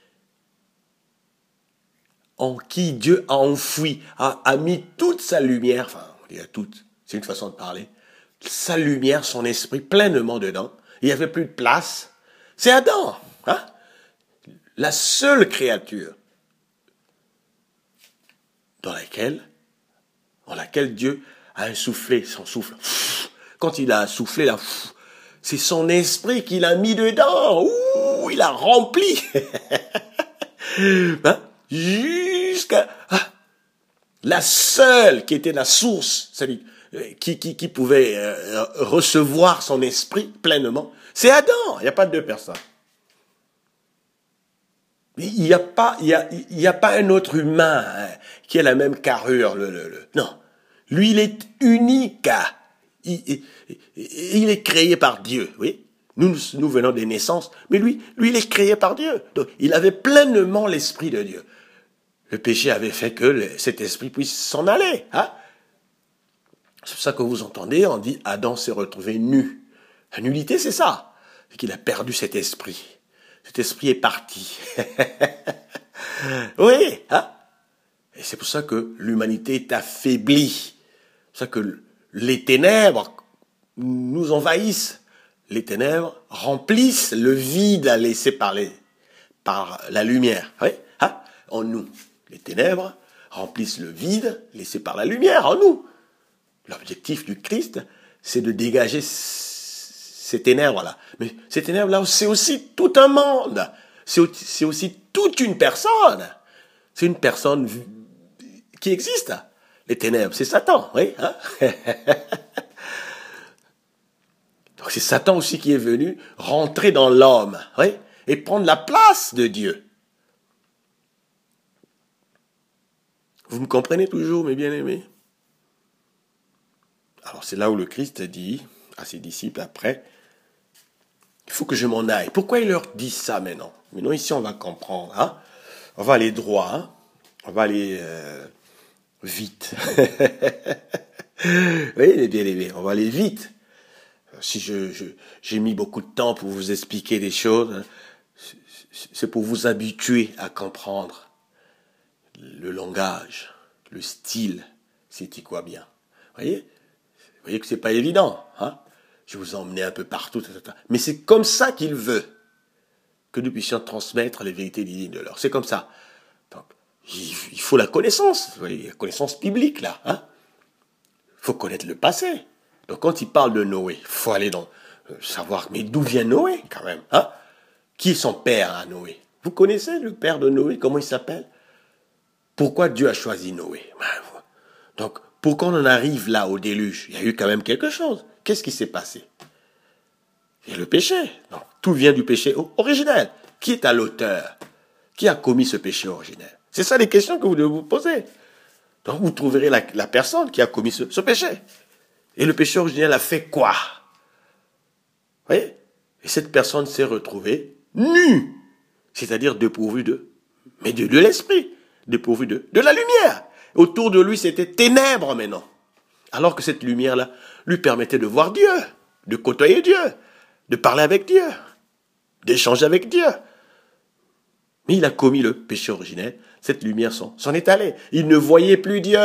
en qui Dieu a enfoui, a mis toute sa lumière, enfin, on dit toute, c'est une façon de parler, sa lumière, son esprit pleinement dedans. Il n'y avait plus de place. C'est Adam, hein? La seule créature en laquelle Dieu a insoufflé son souffle. Quand il a soufflé là, c'est son esprit qu'il a mis dedans. Ouh, il a rempli. Hein? Jusqu'à la seule qui était la source, c'est-à-dire qui pouvait recevoir son esprit pleinement, c'est Adam. Il n'y a pas deux personnes. Il n'y a pas un autre humain qui a la même carrure. Non. Lui, il est unique. Il est créé par Dieu, oui. Nous venons des naissances, mais lui, il est créé par Dieu. Donc, il avait pleinement l'esprit de Dieu. Le péché avait fait que cet esprit puisse s'en aller. Hein? C'est pour ça que vous entendez, on dit Adam s'est retrouvé nu. La nullité, c'est ça. C'est qu'il a perdu cet esprit. Cet esprit est parti. Oui, hein? Et c'est pour ça que l'humanité est affaiblie. C'est pour ça que les ténèbres nous envahissent. Les ténèbres remplissent le vide laissé par la lumière. Oui, hein? En nous. Les ténèbres remplissent le vide laissé par la lumière en nous. L'objectif du Christ, c'est de dégager ces ténèbres-là. Mais ces ténèbres-là, c'est aussi tout un monde. C'est aussi toute une personne. C'est une personne qui existe. Les ténèbres, c'est Satan, oui. Hein? Donc c'est Satan aussi qui est venu rentrer dans l'homme, oui, et prendre la place de Dieu. Vous me comprenez toujours, mes bien-aimés? Alors c'est là où le Christ dit à ses disciples après, il faut que je m'en aille. Pourquoi il leur dit ça maintenant? Maintenant ici on va comprendre. Hein? On va aller droit. Hein? On va aller vite. Oui, les bien-aimés, on va aller vite. Si j'ai mis beaucoup de temps pour vous expliquer des choses, c'est pour vous habituer à comprendre le langage, le style, c'est quoi bien. Vous voyez que c'est pas évident, hein? Je vous ai emmené un peu partout, mais c'est comme ça qu'il veut que nous puissions transmettre les vérités divines de l'or. C'est comme ça. Donc, il faut la connaissance, vous voyez, la connaissance biblique là, hein? Il faut connaître le passé. Donc quand il parle de Noé, il faut aller savoir, mais d'où vient Noé quand même, hein? Qui est son père à Noé? Vous connaissez le père de Noé, comment il s'appelle? Pourquoi Dieu a choisi Noé? Donc, pourquoi on en arrive là au déluge? Il y a eu quand même quelque chose. Qu'est-ce qui s'est passé? Il y a le péché. Donc, tout vient du péché originel. Qui est à l'auteur? Qui a commis ce péché originel? C'est ça les questions que vous devez vous poser. Donc, vous trouverez la personne qui a commis ce péché. Et le péché originel a fait quoi? Vous voyez? Et cette personne s'est retrouvée nue. C'est-à-dire dépourvue de l'esprit. Dépourvue de la lumière. Autour de lui, c'était ténèbres maintenant. Alors que cette lumière-là lui permettait de voir Dieu, de côtoyer Dieu, de parler avec Dieu, d'échanger avec Dieu. Mais il a commis le péché originel. Cette lumière s'en est allée. Il ne voyait plus Dieu.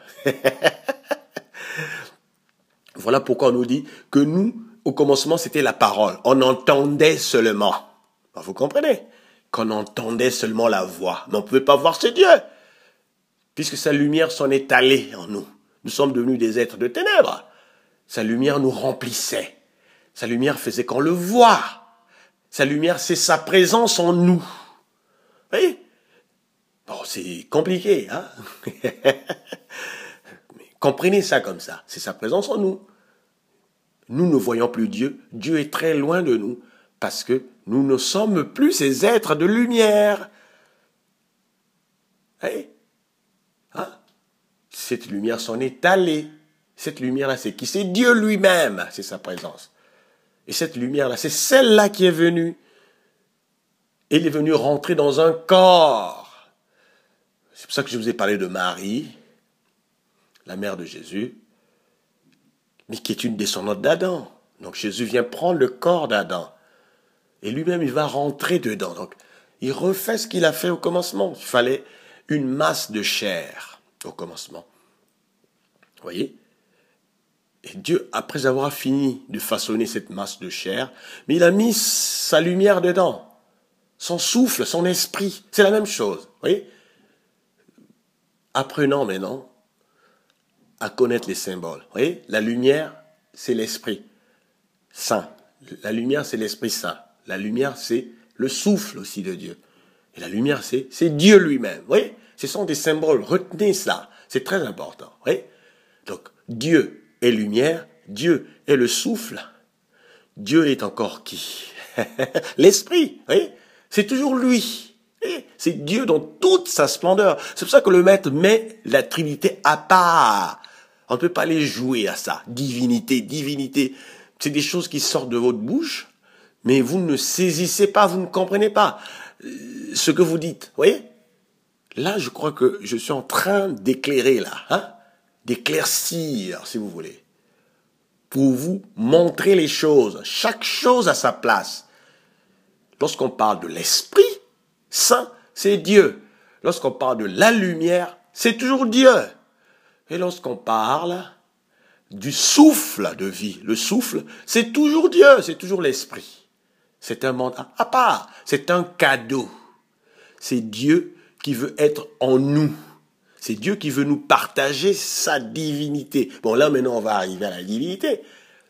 Voilà pourquoi on nous dit que nous, au commencement, c'était la parole. On entendait seulement. Vous comprenez? Qu'on entendait seulement la voix. Mais on ne pouvait pas voir ce Dieu. Puisque sa lumière s'en est allée en nous. Nous sommes devenus des êtres de ténèbres. Sa lumière nous remplissait. Sa lumière faisait qu'on le voit. Sa lumière, c'est sa présence en nous. Vous voyez? Bon, c'est compliqué, hein? Mais comprenez ça comme ça. C'est sa présence en nous. nous ne voyons plus Dieu. Dieu est très loin de nous parce que nous ne sommes plus ces êtres de lumière. Hey, hein? Cette lumière s'en est allée. Cette lumière-là, c'est qui? C'est Dieu lui-même, c'est sa présence. Et cette lumière-là, c'est celle-là qui est venue. Elle est venue rentrer dans un corps. C'est pour ça que je vous ai parlé de Marie, la mère de Jésus, mais qui est une descendante d'Adam. Donc Jésus vient prendre le corps d'Adam. Et lui-même, il va rentrer dedans. Donc, il refait ce qu'il a fait au commencement. Il fallait une masse de chair au commencement. Vous voyez? Et Dieu, après avoir fini de façonner cette masse de chair, mais il a mis sa lumière dedans. Son souffle, son esprit. C'est la même chose. Vous voyez? Apprenons maintenant à connaître les symboles. Vous voyez? La lumière, c'est l'esprit saint. La lumière, c'est l'esprit saint. La lumière, c'est le souffle aussi de Dieu. Et la lumière, c'est Dieu lui-même. Vous voyez? Ce sont des symboles. Retenez ça. C'est très important. Vous voyez? Donc, Dieu est lumière. Dieu est le souffle. Dieu est encore qui? L'esprit. Vous voyez? C'est toujours lui. C'est Dieu dans toute sa splendeur. C'est pour ça que le maître met la Trinité à part. On ne peut pas les jouer à ça. Divinité, divinité. C'est des choses qui sortent de votre bouche, mais vous ne saisissez pas, vous ne comprenez pas ce que vous dites. Vous voyez? Là, je crois que je suis en train d'éclairer, là, hein? D'éclaircir, si vous voulez, pour vous montrer les choses. Chaque chose à sa place. Lorsqu'on parle de l'Esprit Saint, c'est Dieu. Lorsqu'on parle de la lumière, c'est toujours Dieu. Et lorsqu'on parle du souffle de vie, le souffle, c'est toujours Dieu, c'est toujours l'Esprit. C'est un mandat à part, c'est un cadeau. C'est Dieu qui veut être en nous. C'est Dieu qui veut nous partager sa divinité. Bon, là, maintenant, on va arriver à la divinité.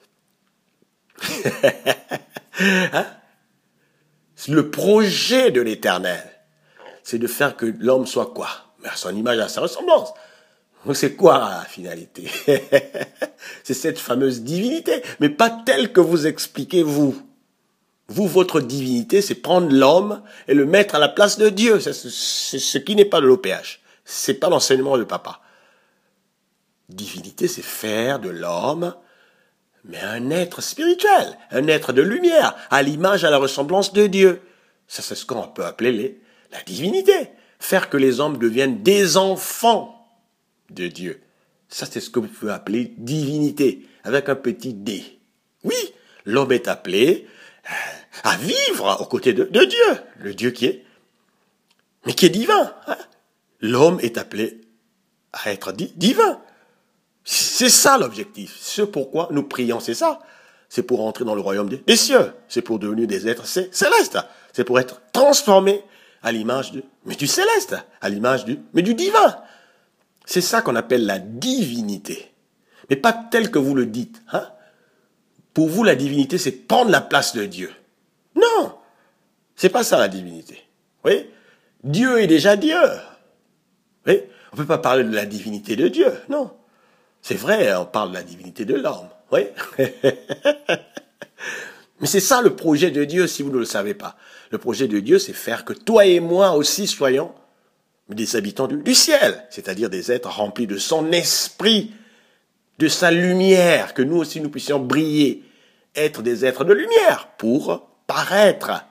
Hein? Le projet de l'Éternel, c'est de faire que l'homme soit quoi? À son image, à sa ressemblance. C'est quoi la finalité? C'est cette fameuse divinité, mais pas telle que vous expliquez vous. Vous, votre divinité, c'est prendre l'homme et le mettre à la place de Dieu. C'est ce qui n'est pas de l'OPH. C'est pas l'enseignement de papa. Divinité, c'est faire de l'homme, mais un être spirituel, un être de lumière, à l'image, à la ressemblance de Dieu. Ça, c'est ce qu'on peut appeler la divinité. Faire que les hommes deviennent des enfants de Dieu. Ça, c'est ce que vous pouvez appeler divinité, avec un petit D. Oui, l'homme est appelé à vivre aux côtés de Dieu, le Dieu qui est, mais qui est divin. Hein? L'homme est appelé à être divin. C'est ça l'objectif. Ce pourquoi nous prions, c'est ça. C'est pour entrer dans le royaume des cieux. C'est pour devenir des êtres célestes. C'est pour être transformés à l'image du céleste, à l'image du divin. C'est ça qu'on appelle la divinité. Mais pas tel que vous le dites. Hein? Pour vous, la divinité, c'est prendre la place de Dieu. Non, c'est pas ça la divinité. Vous voyez? Dieu est déjà Dieu. Vous voyez? On ne peut pas parler de la divinité de Dieu, non. C'est vrai, on parle de la divinité de l'homme. Oui. Mais c'est ça le projet de Dieu, si vous ne le savez pas. Le projet de Dieu, c'est faire que toi et moi aussi soyons des habitants du ciel, c'est-à-dire des êtres remplis de son esprit, de sa lumière, que nous aussi nous puissions briller, être des êtres de lumière pour paraître,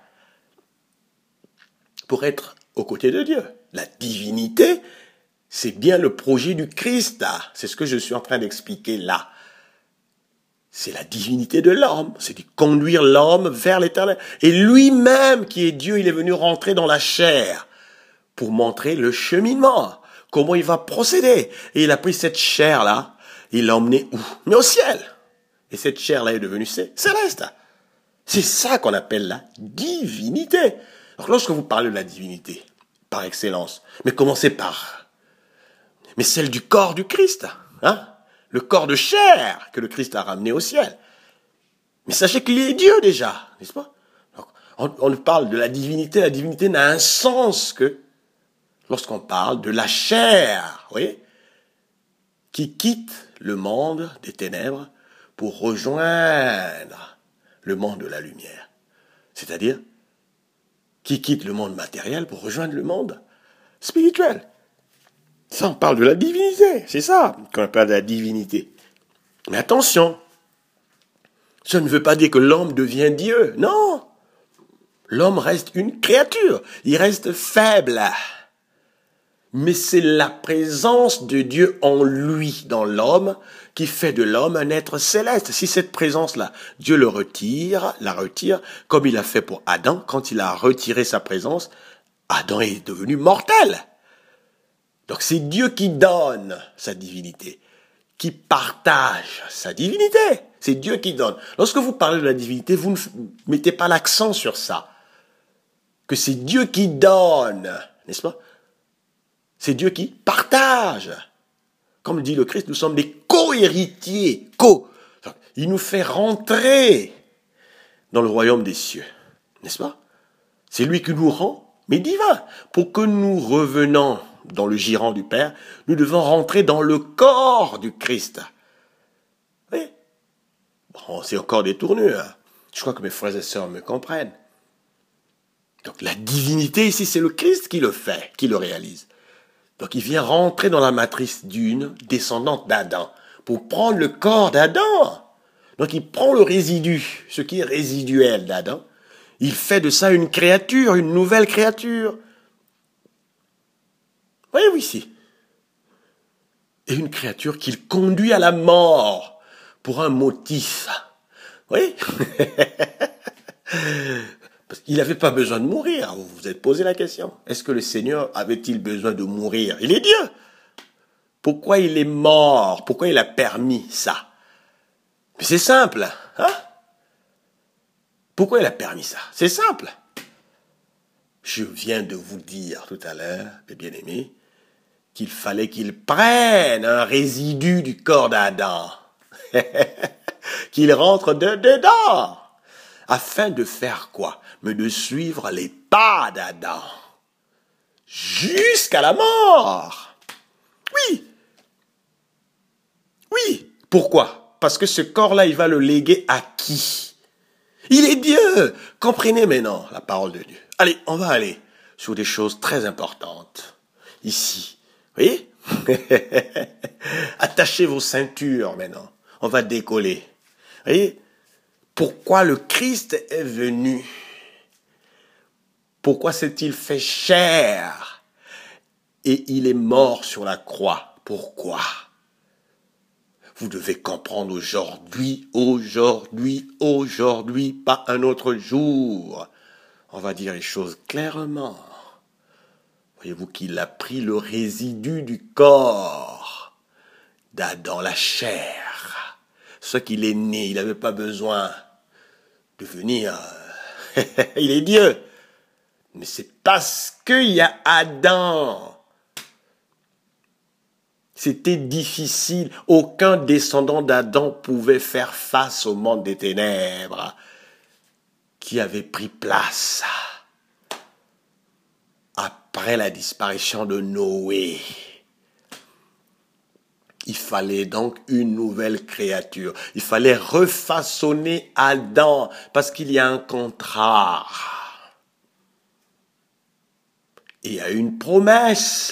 pour être aux côtés de Dieu. La divinité, c'est bien le projet du Christ. C'est ce que je suis en train d'expliquer là. C'est la divinité de l'homme. C'est de conduire l'homme vers l'éternel. Et lui-même, qui est Dieu, il est venu rentrer dans la chair pour montrer le cheminement. Comment il va procéder. Et il a pris cette chair-là, il l'a emmenée où? Mais au ciel. Et cette chair-là est devenue céleste. C'est ça qu'on appelle la divinité. Donc lorsque vous parlez de la divinité, par excellence, mais commencez par... mais celle du corps du Christ, hein? Le corps de chair que le Christ a ramené au ciel. Mais sachez qu'il est Dieu déjà, n'est-ce pas? Donc, on parle de la divinité n'a un sens que lorsqu'on parle de la chair, vous voyez, qui quitte le monde des ténèbres pour rejoindre le monde de la lumière. C'est-à-dire, qui quitte le monde matériel pour rejoindre le monde spirituel. Ça, on parle de la divinité. C'est ça quand on parle de la divinité. Mais attention, ça ne veut pas dire que l'homme devient Dieu. Non. L'homme reste une créature. Il reste faible. Mais c'est la présence de Dieu en lui, dans l'homme, qui fait de l'homme un être céleste. Si cette présence-là, Dieu la retire, comme il a fait pour Adam, quand il a retiré sa présence, Adam est devenu mortel. Donc c'est Dieu qui donne sa divinité, qui partage sa divinité. C'est Dieu qui donne. Lorsque vous parlez de la divinité, vous ne mettez pas l'accent sur ça. Que c'est Dieu qui donne, n'est-ce pas? C'est Dieu qui partage. Comme dit le Christ, nous sommes des co-héritiers. Il nous fait rentrer dans le royaume des cieux. N'est-ce pas? C'est lui qui nous rend, mais divin. Pour que nous revenons dans le giron du Père, nous devons rentrer dans le corps du Christ. Oui. Bon, c'est encore des tournures. Je crois que mes frères et sœurs me comprennent. Donc la divinité ici, c'est le Christ qui le fait, qui le réalise. Donc il vient rentrer dans la matrice d'une descendante d'Adam pour prendre le corps d'Adam. Donc il prend le résidu, ce qui est résiduel d'Adam. Il fait de ça une créature, une nouvelle créature. Voyez-vous ici. Et une créature qu'il conduit à la mort pour un motif. Oui. Parce qu'il n'avait pas besoin de mourir. Vous vous êtes posé la question. Est-ce que le Seigneur avait-il besoin de mourir? Il est Dieu. Pourquoi il est mort? Pourquoi il a permis ça? Mais c'est simple. Hein? Pourquoi il a permis ça? C'est simple. Je viens de vous dire tout à l'heure, mes bien-aimés, qu'il fallait qu'il prenne un résidu du corps d'Adam. Qu'il rentre dedans. Afin de faire quoi? Mais de suivre les pas d'Adam. Jusqu'à la mort. Oui. Oui. Pourquoi? Parce que ce corps-là, il va le léguer à qui? Il est Dieu. Comprenez maintenant la parole de Dieu. Allez, on va aller sur des choses très importantes. Ici. Vous voyez? Attachez vos ceintures maintenant. On va décoller. Vous voyez? Pourquoi le Christ est venu? Pourquoi s'est-il fait chair? Et il est mort sur la croix. Pourquoi? Vous devez comprendre aujourd'hui, pas un autre jour. On va dire les choses clairement. Voyez-vous qu'il a pris le résidu du corps d'Adam, la chair. Ce qu'il est né, il n'avait pas besoin de venir. Il est Dieu. Mais c'est parce qu'il y a Adam. C'était difficile. Aucun descendant d'Adam pouvait faire face au monde des ténèbres qui avait pris place après la disparition de Noé. Il fallait donc une nouvelle créature. Il fallait refaçonner Adam parce qu'il y a un contrat. Et il y a une promesse.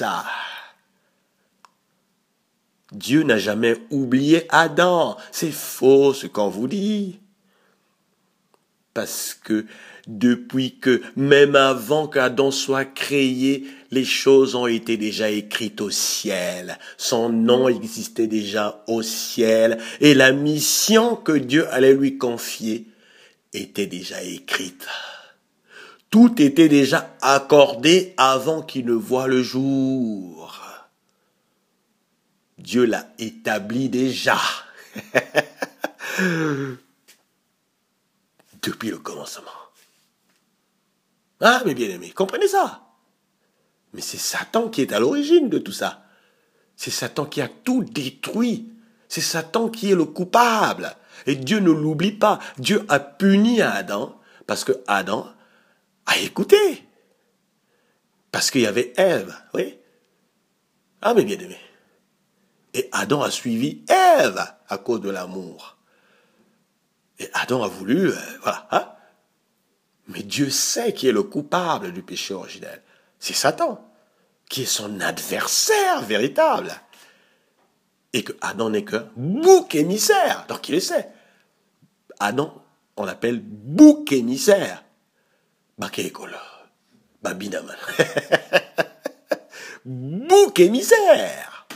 Dieu n'a jamais oublié Adam. C'est faux ce qu'on vous dit. Parce que depuis que, même avant qu'Adam soit créé, les choses ont été déjà écrites au ciel. Son nom existait déjà au ciel. Et la mission que Dieu allait lui confier était déjà écrite. Tout était déjà accordé avant qu'il ne voie le jour. Dieu l'a établi déjà. Depuis le commencement. Ah, mes bien-aimés, comprenez ça? Mais c'est Satan qui est à l'origine de tout ça. C'est Satan qui a tout détruit. C'est Satan qui est le coupable. Et Dieu ne l'oublie pas. Dieu a puni Adam parce que Adam a écouté. Parce qu'il y avait Ève, oui. Ah, mes bien-aimés. Et Adam a suivi Ève à cause de l'amour. Et Adam a voulu, voilà. Hein? Mais Dieu sait qui est le coupable du péché originel. C'est Satan, qui est son adversaire véritable. Et que Adam n'est qu'un bouc émissaire. Donc il le sait. Adam, on l'appelle bouc émissaire. Bakékola. Babinaman. Bouc émissaire.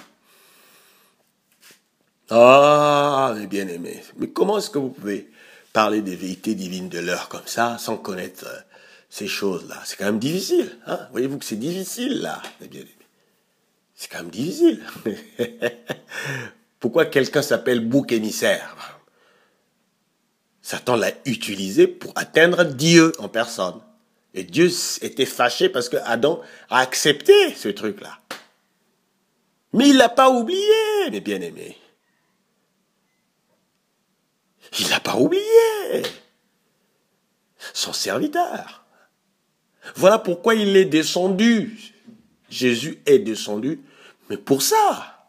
Ah, mes bien-aimés. Mais comment est-ce que vous pouvez parler des vérités divines de l'heure comme ça, sans connaître ces choses-là? C'est quand même difficile. Hein? Voyez-vous que c'est difficile, là, mes bien-aimés. C'est quand même difficile. Pourquoi quelqu'un s'appelle bouc émissaire? Satan l'a utilisé pour atteindre Dieu en personne. Et Dieu était fâché parce que Adam a accepté ce truc-là. Mais il l'a pas oublié, mes bien-aimés. Il l'a pas oublié. Son serviteur. Voilà pourquoi il est descendu. Jésus est descendu, mais pour ça.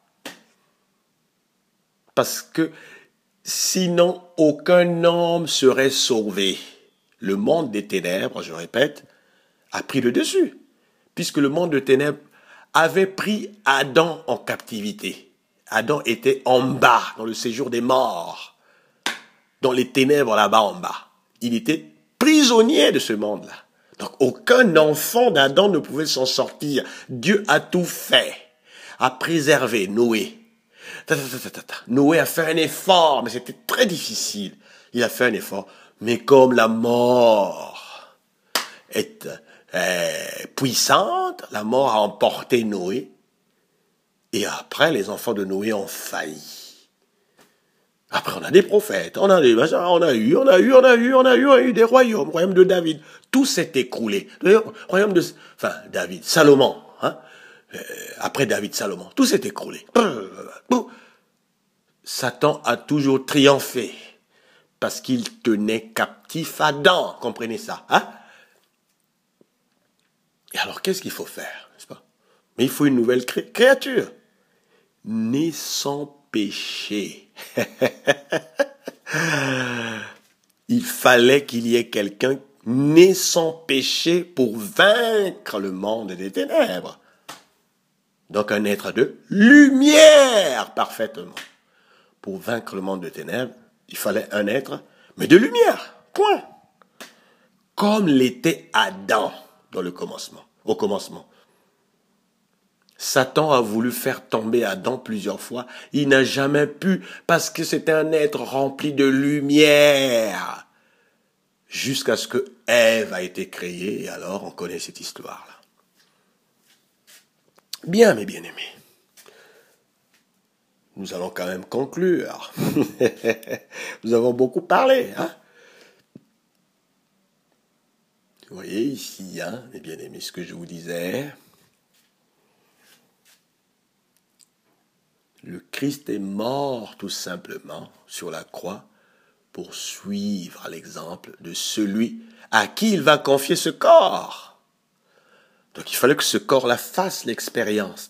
Parce que sinon, aucun homme serait sauvé. Le monde des ténèbres, je répète, a pris le dessus. Puisque le monde des ténèbres avait pris Adam en captivité. Adam était en bas, dans le séjour des morts. Dans les ténèbres là-bas en bas. Il était prisonnier de ce monde-là. Donc aucun enfant d'Adam ne pouvait s'en sortir. Dieu a tout fait. A préservé Noé. Noé a fait un effort, mais c'était très difficile. Il a fait un effort. Mais comme la mort est puissante, la mort a emporté Noé. Et après, les enfants de Noé ont failli. Après, on a des prophètes, on a eu des royaumes, royaume de David. Tout s'est écroulé. Royaume de, David, Salomon, hein. Après David, Salomon, tout s'est écroulé. Satan a toujours triomphé parce qu'il tenait captif Adam, comprenez ça, hein? Et alors, qu'est-ce qu'il faut faire, n'est-ce pas? Mais il faut une nouvelle créature, née sans péché. Il fallait qu'il y ait quelqu'un né sans péché pour vaincre le monde des ténèbres. Donc un être de lumière parfaitement. Pour vaincre le monde des ténèbres, il fallait un être, mais de lumière. Point. Comme l'était Adam dans le commencement, au commencement. Satan a voulu faire tomber Adam plusieurs fois. Il n'a jamais pu parce que c'était un être rempli de lumière. Jusqu'à ce que Ève a été créée. Et alors, on connaît cette histoire-là. Bien, mes bien-aimés. Nous allons quand même conclure. Nous avons beaucoup parlé, hein? Vous voyez ici, hein, mes bien-aimés, ce que je vous disais. Le Christ est mort tout simplement sur la croix pour suivre l'exemple de celui à qui il va confier ce corps. Donc il fallait que ce corps-là fasse l'expérience.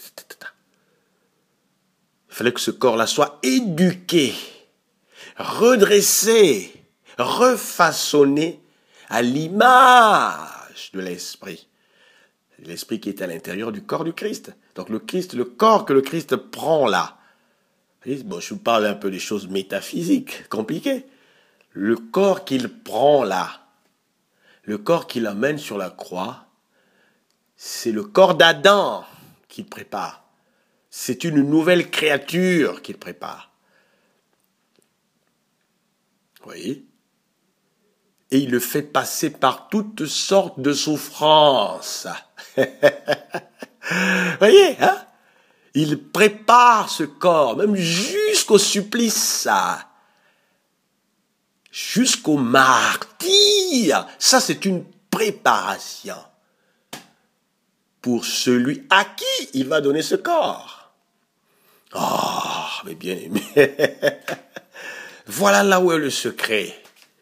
Il fallait que ce corps-là soit éduqué, redressé, refaçonné à l'image de l'Esprit. L'Esprit qui est à l'intérieur du corps du Christ. Donc le Christ, le corps que le Christ prend là. Bon, je vous parle un peu des choses métaphysiques, compliquées. Le corps qu'il prend là, le corps qu'il amène sur la croix, c'est le corps d'Adam qu'il prépare. C'est une nouvelle créature qu'il prépare. Vous voyez ? Et il le fait passer par toutes sortes de souffrances. Voyez, hein? Il prépare ce corps, même jusqu'au supplice, jusqu'au martyre. Ça, c'est une préparation pour celui à qui il va donner ce corps. Oh, mais bien aimé. Voilà là où est le secret.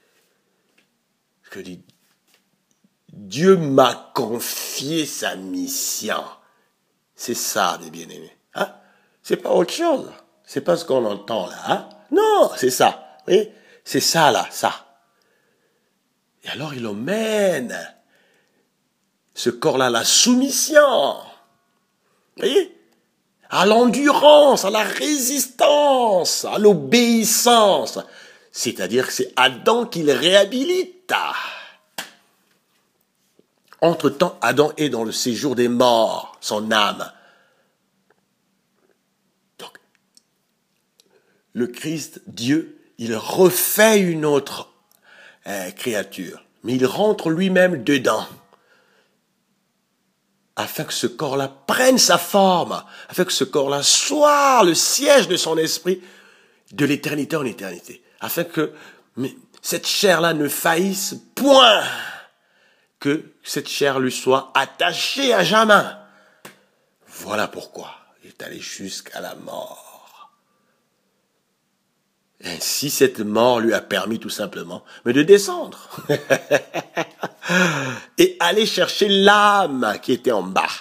Que dit Dieu m'a confié sa mission. C'est ça, mes bien-aimés. C'est pas autre chose. C'est pas ce qu'on entend là. Non, c'est ça. Oui, C'est ça, là, ça. Et alors, il emmène ce corps-là à la soumission. Vous voyez? À l'endurance, à la résistance, à l'obéissance. C'est-à-dire que c'est Adam qui le réhabilite. Entre-temps, Adam est dans le séjour des morts, son âme. Donc, le Christ, Dieu, il refait une autre créature, mais il rentre lui-même dedans, afin que ce corps-là prenne sa forme, afin que ce corps-là soit le siège de son esprit de l'éternité en éternité, afin que cette chair-là ne faillisse point, que cette chair lui soit attachée à jamais. Voilà pourquoi il est allé jusqu'à la mort. Ainsi, cette mort lui a permis tout simplement de descendre et aller chercher l'âme qui était en bas.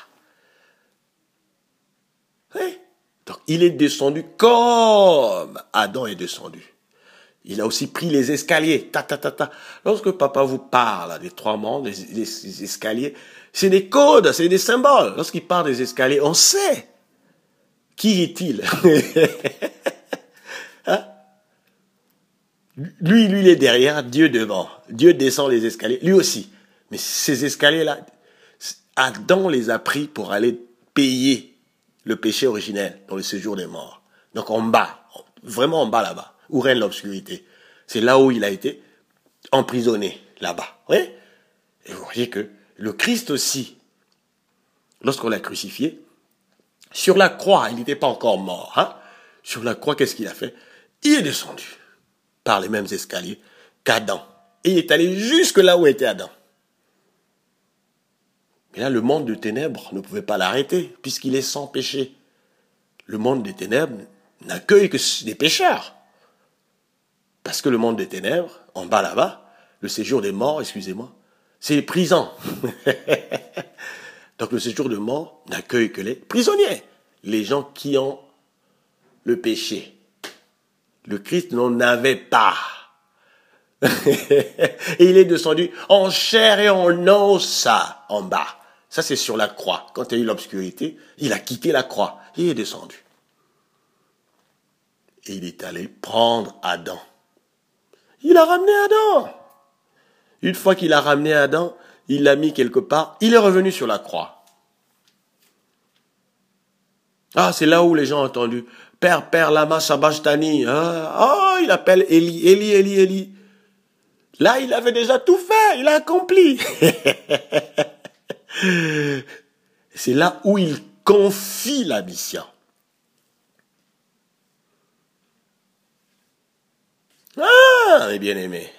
Oui. Donc, il est descendu comme Adam est descendu. Il a aussi pris les escaliers. Lorsque papa vous parle des 3 mondes, des escaliers, c'est des codes, c'est des symboles. Lorsqu'il parle des escaliers, on sait. Qui est-il? Hein? Lui, il est derrière, Dieu devant. Dieu descend les escaliers, lui aussi. Mais ces escaliers-là, Adam les a pris pour aller payer le péché originel dans le séjour des morts. Donc en bas, vraiment en bas là-bas, où règne l'obscurité. C'est là où il a été emprisonné, là-bas. Oui? Et vous voyez que le Christ aussi, lorsqu'on l'a crucifié, sur la croix, il n'était pas encore mort. Hein? Sur la croix, qu'est-ce qu'il a fait? Il est descendu par les mêmes escaliers qu'Adam. Et il est allé jusque là où était Adam. Mais là, le monde de ténèbres ne pouvait pas l'arrêter, puisqu'il est sans péché. Le monde des ténèbres n'accueille que des pécheurs. Parce que le monde des ténèbres, en bas là-bas, le séjour des morts, excusez-moi, c'est les prisons. Donc le séjour de mort n'accueille que les prisonniers, les gens qui ont le péché. Le Christ n'en avait pas. Et il est descendu en chair et en os, en bas. Ça, c'est sur la croix. Quand il y a eu l'obscurité, il a quitté la croix. Il est descendu. Et il est allé prendre Adam. Il a ramené Adam. Une fois qu'il a ramené Adam, il l'a mis quelque part. Il est revenu sur la croix. Ah, c'est là où les gens ont entendu. Père, Père, lama sabachthani. Ah, il appelle Élie, Élie, Élie, Élie. Là, il avait déjà tout fait. Il a accompli. C'est là où il confie la mission. Ah, mes bien-aimés.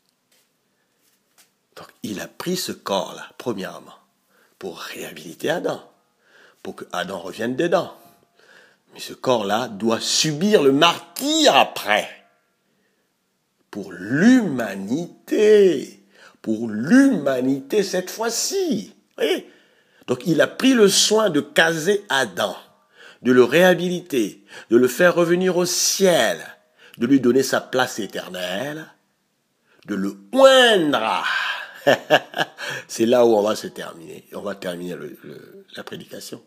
Donc, il a pris ce corps-là, premièrement, pour réhabiliter Adam, pour que Adam revienne dedans. Mais ce corps-là doit subir le martyre après. Pour l'humanité. Pour l'humanité cette fois-ci. Vous voyez? Donc, il a pris le soin de caser Adam, de le réhabiliter, de le faire revenir au ciel, de lui donner sa place éternelle, de le oindre. C'est là où on va se terminer. On va terminer la prédication.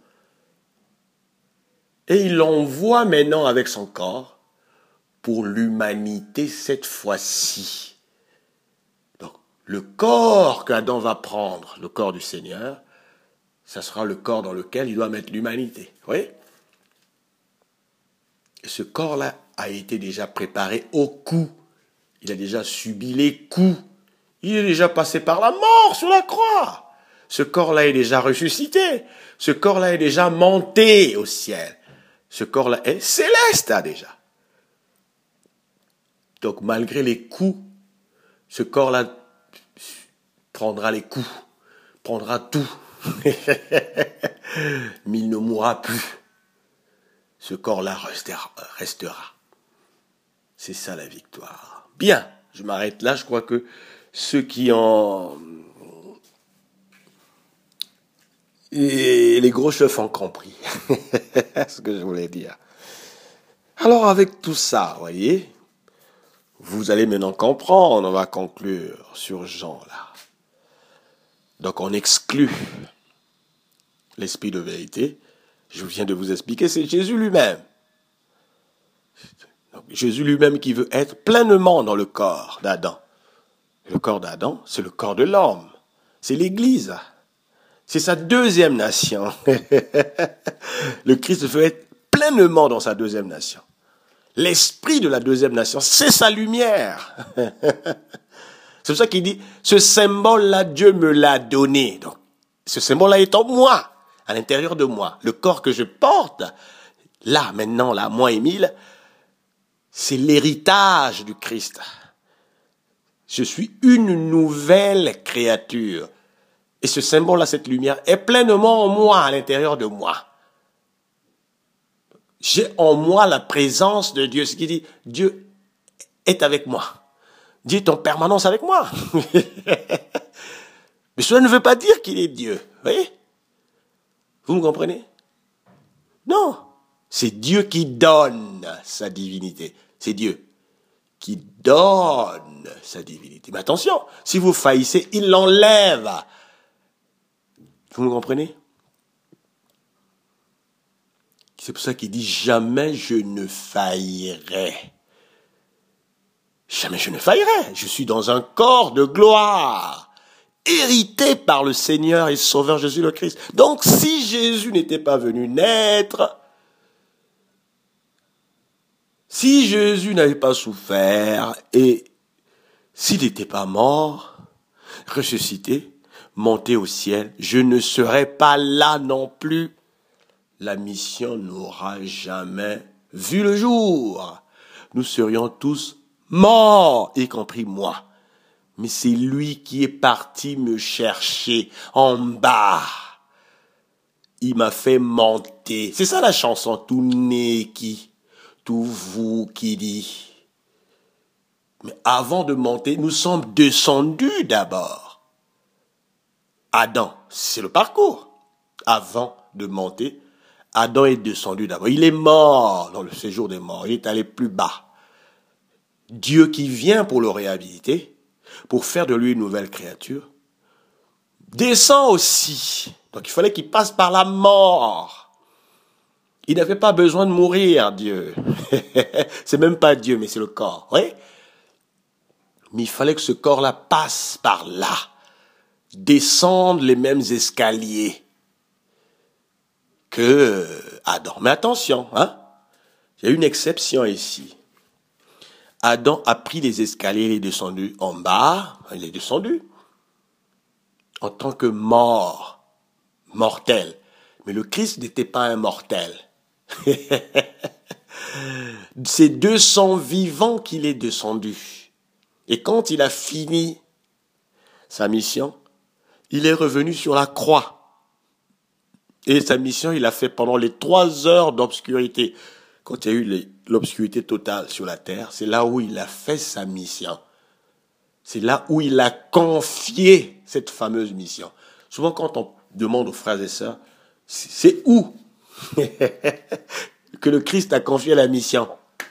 Et il l'envoie maintenant avec son corps pour l'humanité cette fois-ci. Donc, le corps qu'Adam va prendre, le corps du Seigneur, ça sera le corps dans lequel il doit mettre l'humanité. Vous voyez? Et ce corps-là a été déjà préparé au coup. Il a déjà subi les coups. Il est déjà passé par la mort sur la croix. Ce corps-là est déjà ressuscité. Ce corps-là est déjà monté au ciel. Ce corps-là est céleste déjà. Donc malgré les coups, ce corps-là prendra les coups, prendra tout. Mais il ne mourra plus. Ce corps-là restera. C'est ça la victoire. Bien, je m'arrête là. Je crois que ceux qui ont... Et les gros chefs ont compris ce que je voulais dire. Alors avec tout ça, voyez, Vous allez maintenant comprendre, on va conclure sur Jean là. Donc on exclut l'esprit de vérité. Je viens de vous expliquer, c'est Jésus lui-même. Donc, Jésus lui-même qui veut être pleinement dans le corps d'Adam. Le corps d'Adam, c'est le corps de l'homme. C'est l'Église. C'est sa deuxième nation. Le Christ veut être pleinement dans sa deuxième nation. L'esprit de la deuxième nation, c'est sa lumière. C'est pour ça qu'il dit, ce symbole-là, Dieu me l'a donné. Donc, ce symbole-là est en moi, à l'intérieur de moi. Le corps que je porte, là, maintenant, là, moi, Émile, c'est l'héritage du Christ. Je suis une nouvelle créature. Et ce symbole-là, cette lumière, est pleinement en moi, à l'intérieur de moi. J'ai en moi la présence de Dieu. Ce qui dit, Dieu est avec moi. Dieu est en permanence avec moi. Mais cela ne veut pas dire qu'il est Dieu. Vous voyez? Vous me comprenez? Non. C'est Dieu qui donne sa divinité. C'est Dieu qui donne sa divinité. Mais attention, si vous faillissez, il l'enlève. Vous me comprenez? C'est pour ça qu'il dit, jamais je ne faillirai. Jamais je ne faillirai. Je suis dans un corps de gloire, hérité par le Seigneur et Sauveur Jésus le Christ. Donc, si Jésus n'était pas venu naître, si Jésus n'avait pas souffert et s'il n'était pas mort, ressuscité, monté au ciel, je ne serais pas là non plus. La mission n'aura jamais vu le jour. Nous serions tous morts, y compris moi. Mais c'est lui qui est parti me chercher en bas. Il m'a fait monter. C'est ça la chanson, tout né qui, tout vous qui dit. Mais avant de monter, nous sommes descendus d'abord. Adam, c'est le parcours. Avant de monter, Adam est descendu d'abord. Il est mort dans le séjour des morts. Il est allé plus bas. Dieu qui vient pour le réhabiliter, pour faire de lui une nouvelle créature, descend aussi. Donc il fallait qu'il passe par la mort. Il n'avait pas besoin de mourir, Dieu. C'est même pas Dieu, mais c'est le corps. Oui? Mais il fallait que ce corps-là passe par là. Descende les mêmes escaliers que Adam. Mais attention, hein? Il y a une exception ici. Adam a pris les escaliers, il est descendu en bas, il est descendu en tant que mort, mortel. Mais le Christ n'était pas un mortel. C'est de son vivant qu'il est descendu. Et quand il a fini sa mission, il est revenu sur la croix. Et sa mission, il l'a fait pendant les 3 heures d'obscurité. Quand il y a eu l'obscurité totale sur la terre, c'est là où il a fait sa mission. C'est là où il a confié cette fameuse mission. Souvent, quand on demande aux frères et sœurs, c'est où que le Christ a confié la mission?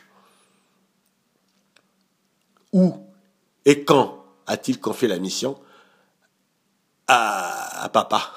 Où et quand a-t-il confié la mission? À papa.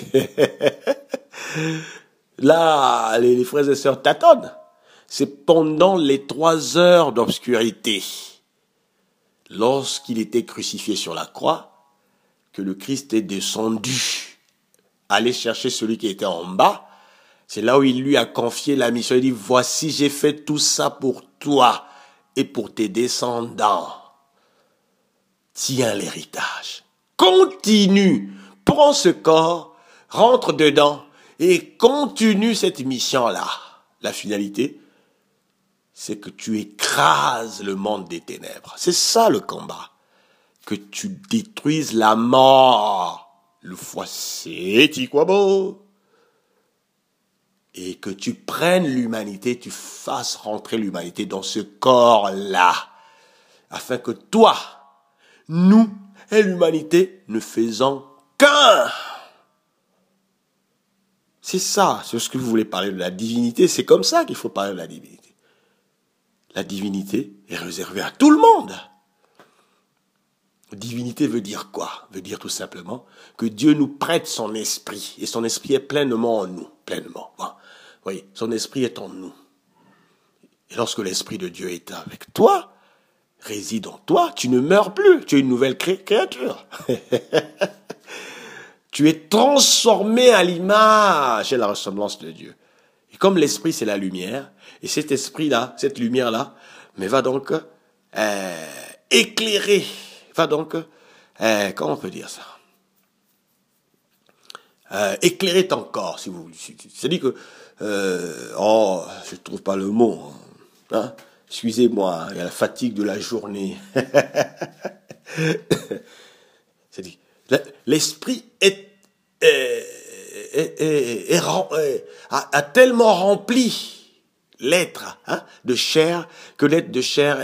Là, les frères et sœurs tâtonnent. C'est pendant les 3 heures d'obscurité, lorsqu'il était crucifié sur la croix, que le Christ est descendu, aller chercher celui qui était en bas. C'est là où il lui a confié la mission. Il dit, voici, j'ai fait tout ça pour toi et pour tes descendants. Tiens l'héritage. Continue, prends ce corps, rentre dedans et continue cette mission-là. La finalité, c'est que tu écrases le monde des ténèbres. C'est ça le combat. Que tu détruises la mort, le fossé, tikwabo. Et que tu prennes l'humanité, tu fasses rentrer l'humanité dans ce corps-là. Afin que toi, nous et l'humanité ne faisons qu'un. C'est ça, c'est ce que vous voulez parler de la divinité. C'est comme ça qu'il faut parler de la divinité. La divinité est réservée à tout le monde. Divinité veut dire quoi? Veut dire tout simplement que Dieu nous prête son esprit. Et son esprit est pleinement en nous. Pleinement. Vous voyez, son esprit est en nous. Et lorsque l'esprit de Dieu est avec toi, réside en toi, tu ne meurs plus. Tu es une nouvelle créature. Tu es transformé à l'image et la ressemblance de Dieu. Et comme l'esprit, c'est la lumière, et cet esprit-là, cette lumière-là, mais va donc éclairer, va donc, comment on peut dire ça, éclairer ton corps, si vous, c'est-à-dire que, je trouve pas le mot, hein, excusez-moi, il y a la fatigue de la journée. C'est-à-dire, l'esprit a tellement rempli l'être de chair que l'être de chair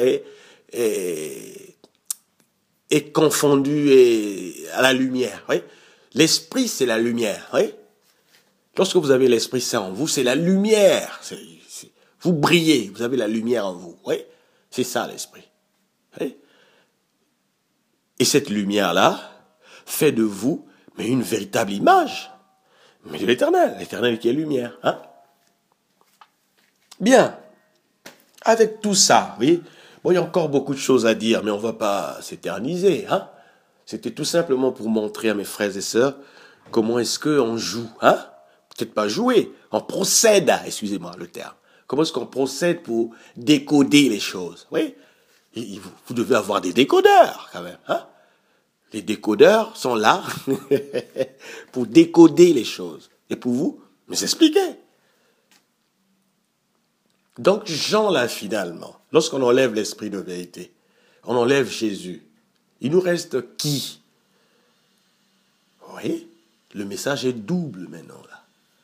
est confondu à la lumière. Oui? L'esprit, c'est la lumière. Oui? Lorsque vous avez l'Esprit Saint en vous, c'est la lumière. Vous brillez, vous avez la lumière en vous. Oui? C'est ça l'esprit. Oui? Et cette lumière-là fait de vous mais une véritable image, mais de l'éternel qui est lumière. Hein? Bien, avec tout ça, oui, bon, il y a encore beaucoup de choses à dire, mais on ne va pas s'éterniser. Hein? C'était tout simplement pour montrer à mes frères et sœurs comment est-ce qu'on joue. Hein? Peut-être pas jouer, on procède, excusez-moi le terme. Comment est-ce qu'on procède pour décoder les choses? Oui, vous devez avoir des décodeurs quand même. Hein? Les décodeurs sont là pour décoder les choses. Et pour vous, mais expliquer. Donc Jean là finalement, lorsqu'on enlève l'esprit de vérité, on enlève Jésus, il nous reste qui? Vous voyez, le message est double maintenant là.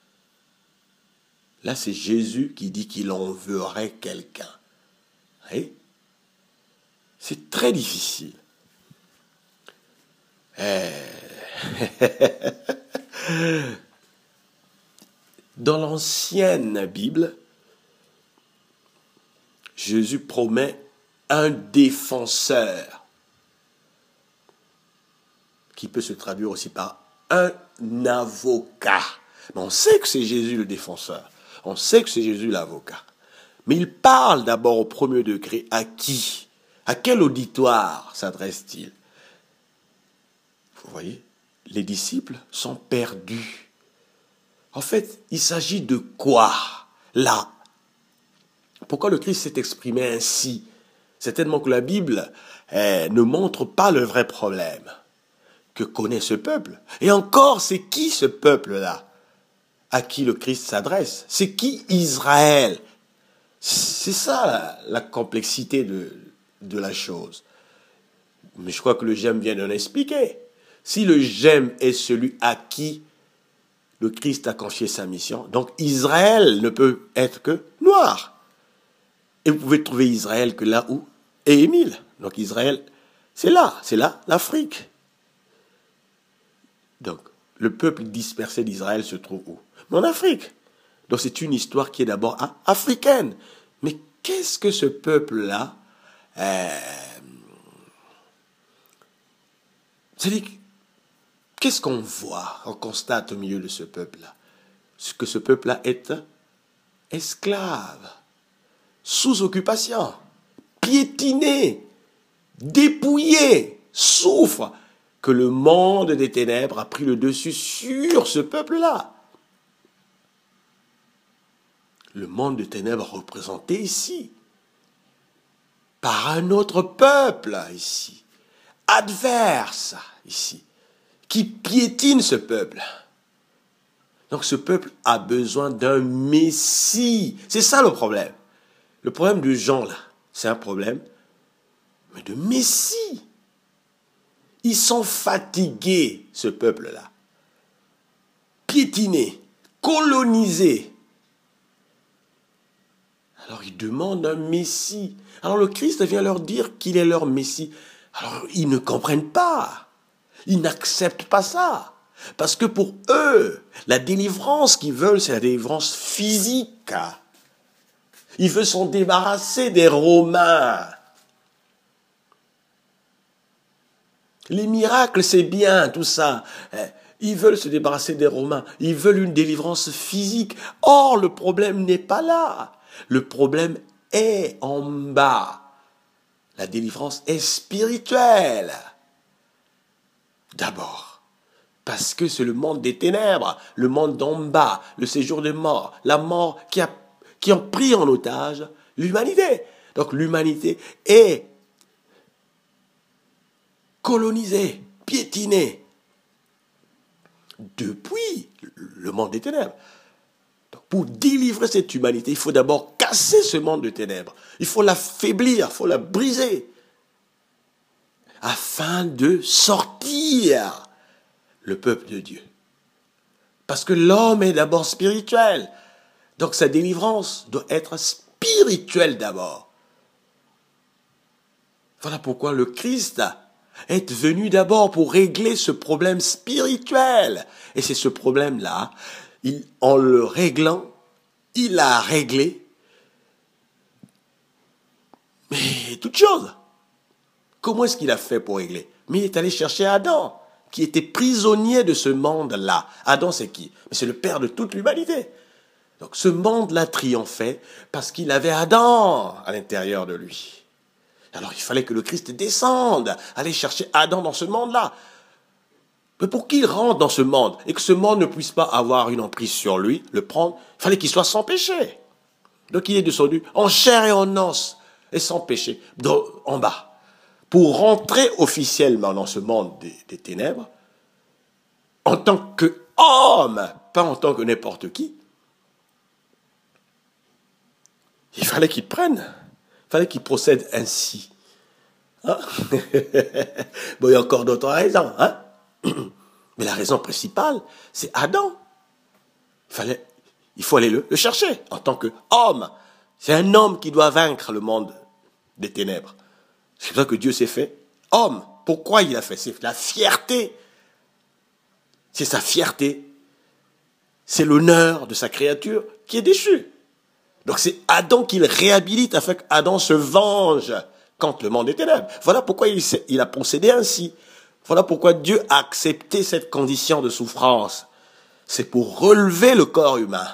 Là c'est Jésus qui dit qu'il enverrait quelqu'un. Vous voyez? C'est très difficile. Dans l'ancienne Bible, Jésus promet un défenseur, qui peut se traduire aussi par un avocat. Mais on sait que c'est Jésus le défenseur. On sait que c'est Jésus l'avocat. Mais il parle d'abord au premier degré à qui? À quel auditoire s'adresse-t-il? Vous voyez, les disciples sont perdus. En fait, il s'agit de quoi, là? Pourquoi le Christ s'est exprimé ainsi? Certainement que la Bible ne montre pas le vrai problème que connaît ce peuple. Et encore, c'est qui ce peuple-là à qui le Christ s'adresse? C'est qui Israël? C'est ça la complexité de la chose. Mais je crois que le GEM vient d'en expliquer. Si le GEM est celui à qui le Christ a confié sa mission, donc Israël ne peut être que noir. Et vous pouvez trouver Israël que là où est Émile. Donc Israël, c'est là l'Afrique. Donc le peuple dispersé d'Israël se trouve où? En Afrique. Donc c'est une histoire qui est d'abord africaine. Mais qu'est-ce que ce peuple-là c'est-à-dire, qu'est-ce qu'on voit, on constate au milieu de ce peuple-là? Ce que ce peuple-là est esclave, sous occupation, piétiné, dépouillé, souffre, que le monde des ténèbres a pris le dessus sur ce peuple-là. Le monde des ténèbres représenté ici par un autre peuple ici, adverse ici, qui piétine ce peuple. Donc ce peuple a besoin d'un Messie. C'est ça le problème. Le problème de Jean là, c'est un problème, mais de Messie. Ils sont fatigués, ce peuple-là. Piétinés, colonisés. Alors ils demandent un Messie. Alors le Christ vient leur dire qu'il est leur Messie. Alors ils ne comprennent pas. Ils n'acceptent pas ça. Parce que pour eux, la délivrance qu'ils veulent, c'est la délivrance physique. Il veut s'en débarrasser des Romains. Les miracles, c'est bien, tout ça. Ils veulent se débarrasser des Romains. Ils veulent une délivrance physique. Or, le problème n'est pas là. Le problème est en bas. La délivrance est spirituelle. D'abord, parce que c'est le monde des ténèbres, le monde d'en bas, le séjour des morts, la mort qui ont pris en otage l'humanité. Donc l'humanité est colonisée, piétinée depuis le monde des ténèbres. Donc, pour délivrer cette humanité, il faut d'abord casser ce monde de ténèbres. Il faut l'affaiblir, il faut la briser, afin de sortir le peuple de Dieu. Parce que l'homme est d'abord spirituel. Donc sa délivrance doit être spirituelle d'abord. Voilà pourquoi le Christ est venu d'abord pour régler ce problème spirituel. Et c'est ce problème-là, en le réglant, il a réglé mais toute chose. Comment est-ce qu'il a fait pour régler? Mais il est allé chercher Adam, qui était prisonnier de ce monde-là. Adam, c'est qui? Mais c'est le père de toute l'humanité. Donc ce monde-là triomphait parce qu'il avait Adam à l'intérieur de lui. Alors il fallait que le Christ descende, aller chercher Adam dans ce monde-là. Mais pour qu'il rentre dans ce monde et que ce monde ne puisse pas avoir une emprise sur lui, le prendre, il fallait qu'il soit sans péché. Donc il est descendu en chair et en os et sans péché, en bas. Pour rentrer officiellement dans ce monde des ténèbres, en tant qu'homme, pas en tant que n'importe qui, il fallait qu'il prenne, il fallait qu'il procède ainsi. Hein? Bon, il y a encore d'autres raisons, hein? Mais la raison principale, c'est Adam. Il faut aller le chercher en tant qu'homme. C'est un homme qui doit vaincre le monde des ténèbres. C'est pour ça que Dieu s'est fait homme. Pourquoi il a fait? C'est la fierté. C'est sa fierté. C'est l'honneur de sa créature qui est déchu. Donc c'est Adam qu'il réhabilite afin qu'Adam se venge contre le monde des ténèbres. Voilà pourquoi il a procédé ainsi. Voilà pourquoi Dieu a accepté cette condition de souffrance. C'est pour relever le corps humain.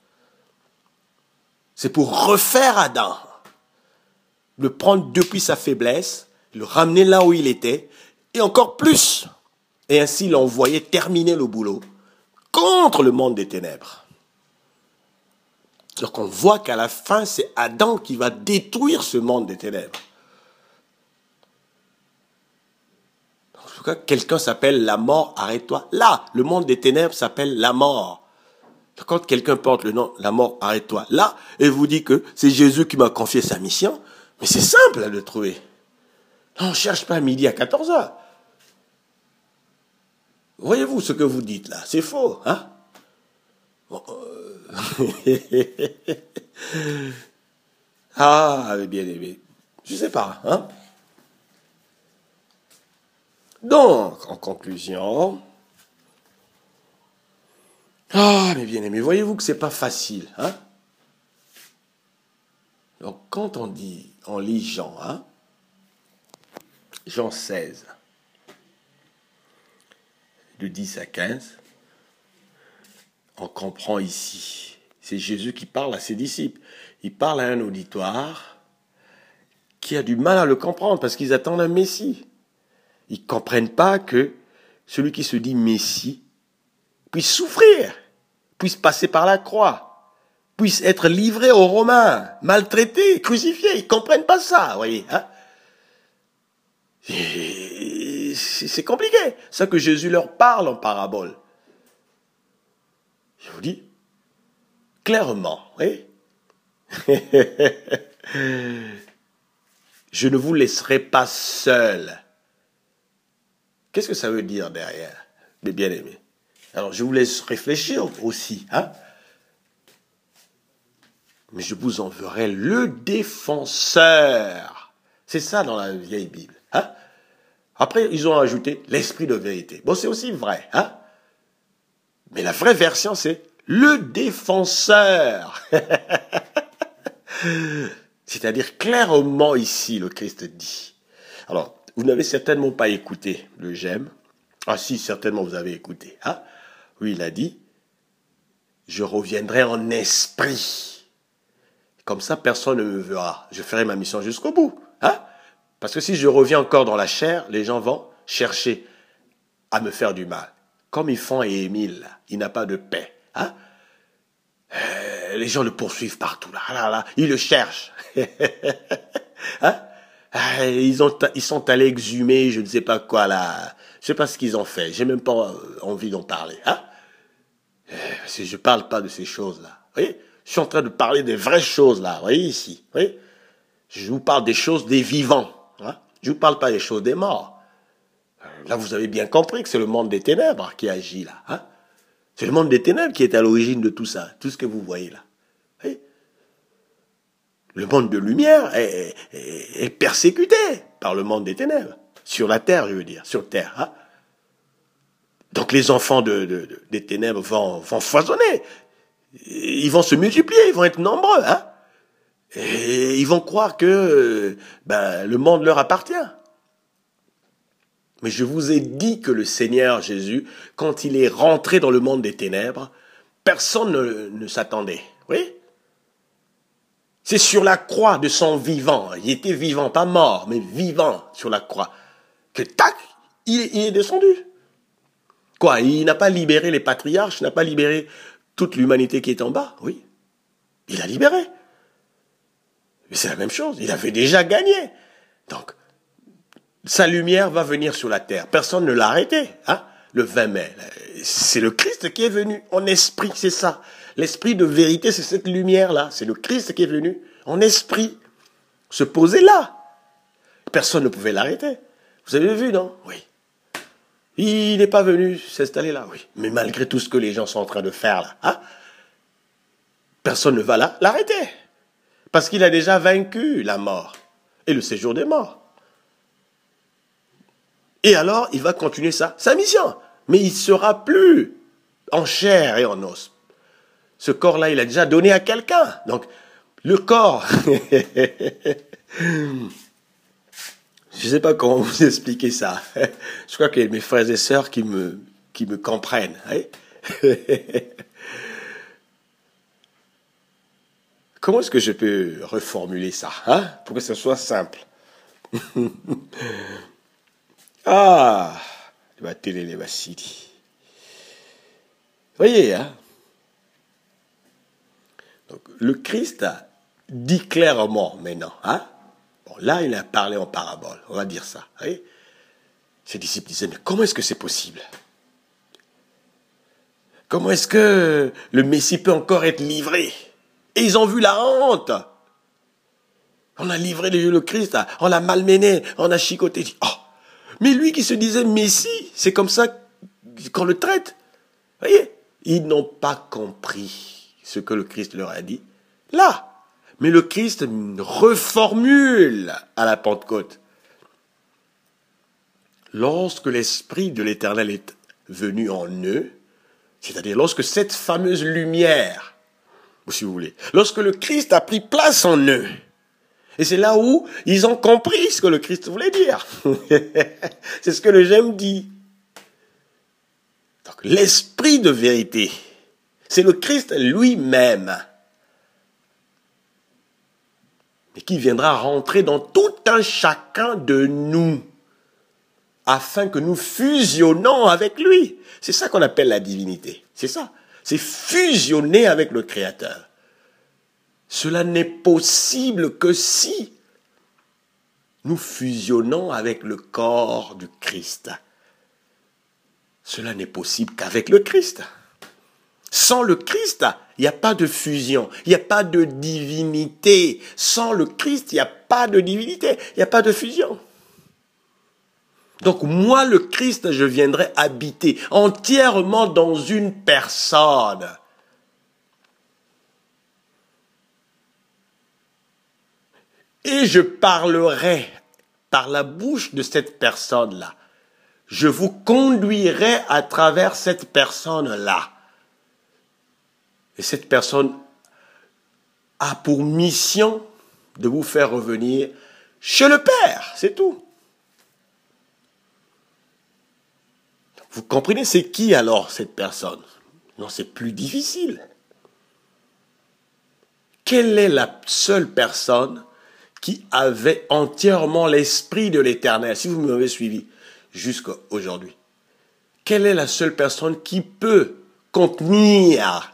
C'est pour refaire Adam. Le prendre depuis sa faiblesse, le ramener là où il était, et encore plus. Et ainsi l'envoyer terminer le boulot contre le monde des ténèbres. Donc on voit qu'à la fin, c'est Adam qui va détruire ce monde des ténèbres. En tout cas, quelqu'un s'appelle la mort, arrête-toi. Là, le monde des ténèbres s'appelle la mort. Quand quelqu'un porte le nom, la mort, arrête-toi. Là, et vous dit que c'est Jésus qui m'a confié sa mission, mais c'est simple à le trouver. On ne cherche pas à midi à 14h. Voyez-vous ce que vous dites là? C'est faux, hein? Bon, ah, bien aimé. Je sais pas, hein? Donc, en conclusion, mes bien-aimés, voyez-vous que c'est pas facile, hein? Donc, quand on lit Jean, hein? Jean 16, de 10 à 15, on comprend ici, c'est Jésus qui parle à ses disciples. Il parle à un auditoire qui a du mal à le comprendre parce qu'ils attendent un Messie. Ils ne comprennent pas que celui qui se dit Messie puisse souffrir, puisse passer par la croix, puisse être livré aux Romains, maltraité, crucifié. Ils ne comprennent pas ça, vous voyez. Hein? C'est compliqué. C'est ça que Jésus leur parle en parabole. Je vous dis clairement, oui. Je ne vous laisserai pas seul. Qu'est-ce que ça veut dire derrière, mes bien-aimés? Alors, je vous laisse réfléchir aussi, hein? Mais je vous enverrai le défenseur. C'est ça dans la vieille Bible, hein? Après, ils ont ajouté l'esprit de vérité. Bon, c'est aussi vrai, hein? Mais la vraie version, c'est le défenseur. C'est-à-dire clairement ici, le Christ dit. Alors, vous n'avez certainement pas écouté le j'aime. Ah si, certainement vous avez écouté. Hein? Oui, il a dit, je reviendrai en esprit. Comme ça, personne ne me verra. Je ferai ma mission jusqu'au bout. Hein? Parce que si je reviens encore dans la chair, les gens vont chercher à me faire du mal. Comme ils font à Émile, il n'a pas de paix. Hein? Les gens le poursuivent partout. Là. Ils le cherchent. Hein? Ils sont allés exhumer, je ne sais pas quoi là. Je ne sais pas ce qu'ils ont fait. J'ai même pas envie d'en parler. Hein? Parce que je ne parle pas de ces choses-là. Vous voyez? Je suis en train de parler des vraies choses là. Vous voyez ici? Vous voyez? Je vous parle des choses des vivants. Hein? Je ne vous parle pas des choses des morts. Là, vous avez bien compris que c'est le monde des ténèbres qui agit là. Hein? C'est le monde des ténèbres qui est à l'origine de tout ça, tout ce que vous voyez là. Vous voyez? Le monde de lumière est persécuté par le monde des ténèbres. Sur la terre, je veux dire, sur terre. Hein? Donc les enfants des ténèbres vont foisonner. Ils vont se multiplier, ils vont être nombreux. Hein? Et ils vont croire que le monde leur appartient. Mais je vous ai dit que le Seigneur Jésus, quand il est rentré dans le monde des ténèbres, personne ne s'attendait. Oui? C'est sur la croix de son vivant. Il était vivant, pas mort, mais vivant sur la croix. Que tac, il est descendu. Quoi? Il n'a pas libéré les patriarches, il n'a pas libéré toute l'humanité qui est en bas. Oui. Il a libéré. Mais c'est la même chose. Il avait déjà gagné. Donc, sa lumière va venir sur la terre. Personne ne l'a arrêté. Hein? Le 20 mai. C'est le Christ qui est venu en esprit, c'est ça. L'esprit de vérité, c'est cette lumière-là. C'est le Christ qui est venu en esprit se poser là. Personne ne pouvait l'arrêter. Vous avez vu, non? Oui. Il n'est pas venu s'installer là, oui. Mais malgré tout ce que les gens sont en train de faire là, hein? Personne ne va l'arrêter. Parce qu'il a déjà vaincu la mort et le séjour des morts. Et alors, il va continuer sa mission. Mais il ne sera plus en chair et en os. Ce corps-là, il a déjà donné à quelqu'un. Donc, le corps... Je ne sais pas comment vous expliquer ça. Je crois qu'il y a mes frères et sœurs qui me comprennent. Hein? Comment est-ce que je peux reformuler ça, hein, pour que ce soit simple? Ah, les télé, les Vassili. Voyez, hein? Donc, le Christ dit clairement maintenant, hein? Bon, là, il a parlé en parabole, on va dire ça. Voyez? Ses disciples disaient, mais comment est-ce que c'est possible? Comment est-ce que le Messie peut encore être livré? Et ils ont vu la honte. On a livré le Christ, on l'a malmené, on a chicoté. Oh, mais lui qui se disait Messie, c'est comme ça qu'on le traite. Voyez, ils n'ont pas compris ce que le Christ leur a dit. Là, mais le Christ reformule à la Pentecôte. Lorsque l'Esprit de l'Éternel est venu en eux, c'est-à-dire lorsque cette fameuse lumière, si vous voulez, lorsque le Christ a pris place en eux, et c'est là où ils ont compris ce que le Christ voulait dire. C'est ce que le j'aime dit. Donc, l'esprit de vérité, c'est le Christ lui-même, et qui viendra rentrer dans tout un chacun de nous, afin que nous fusionnons avec lui. C'est ça qu'on appelle la divinité. C'est ça. C'est fusionner avec le Créateur. Cela n'est possible que si nous fusionnons avec le corps du Christ. Cela n'est possible qu'avec le Christ. Sans le Christ, il n'y a pas de fusion, il n'y a pas de divinité. Sans le Christ, il n'y a pas de divinité, il n'y a pas de fusion. Donc moi, le Christ, je viendrai habiter entièrement dans une personne. Et je parlerai par la bouche de cette personne-là. Je vous conduirai à travers cette personne-là. Et cette personne a pour mission de vous faire revenir chez le Père, c'est tout. Vous comprenez, c'est qui alors cette personne? Non, c'est plus difficile. Quelle est la seule personne qui avait entièrement l'esprit de l'Éternel, si vous m'avez suivi jusqu'à aujourd'hui? Quelle est la seule personne qui peut contenir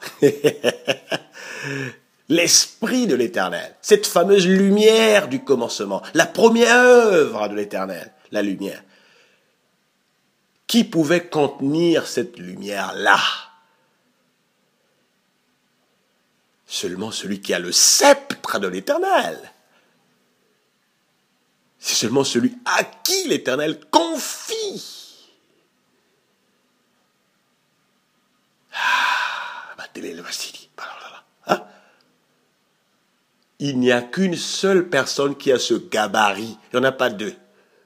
l'esprit de l'Éternel, cette fameuse lumière du commencement, la première œuvre de l'Éternel, la lumière? Qui pouvait contenir cette lumière-là? Seulement celui qui a le sceptre de l'Éternel. C'est seulement celui à qui l'Éternel confie. Hein? Il n'y a qu'une seule personne qui a ce gabarit. Il n'y en a pas deux.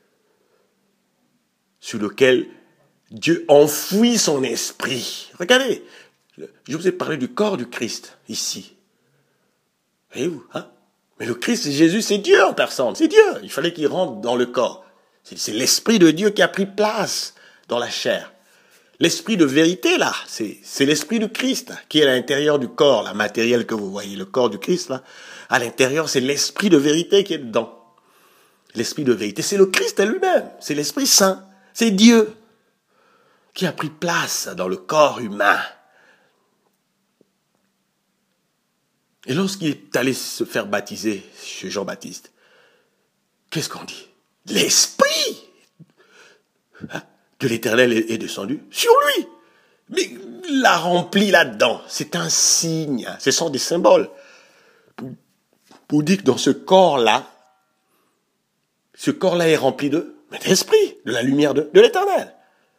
Sur lequel Dieu enfouit son esprit. Regardez, je vous ai parlé du corps du Christ, ici. Voyez-vous, hein? Mais le Christ, Jésus, c'est Dieu en personne, c'est Dieu. Il fallait qu'il rentre dans le corps. C'est l'Esprit de Dieu qui a pris place dans la chair. L'Esprit de vérité, là, c'est l'Esprit du Christ qui est à l'intérieur du corps, la matériel que vous voyez, le corps du Christ, là. À l'intérieur, c'est l'Esprit de vérité qui est dedans. L'Esprit de vérité, c'est le Christ lui-même, c'est l'Esprit Saint, c'est Dieu qui a pris place dans le corps humain. Et lorsqu'il est allé se faire baptiser chez Jean-Baptiste, qu'est-ce qu'on dit? L'Esprit de l'Éternel est descendu sur lui. Mais il l'a rempli là-dedans. C'est un signe. Ce sont des symboles. Pour dire que dans ce corps-là est rempli de l'Esprit, de la lumière de l'Éternel.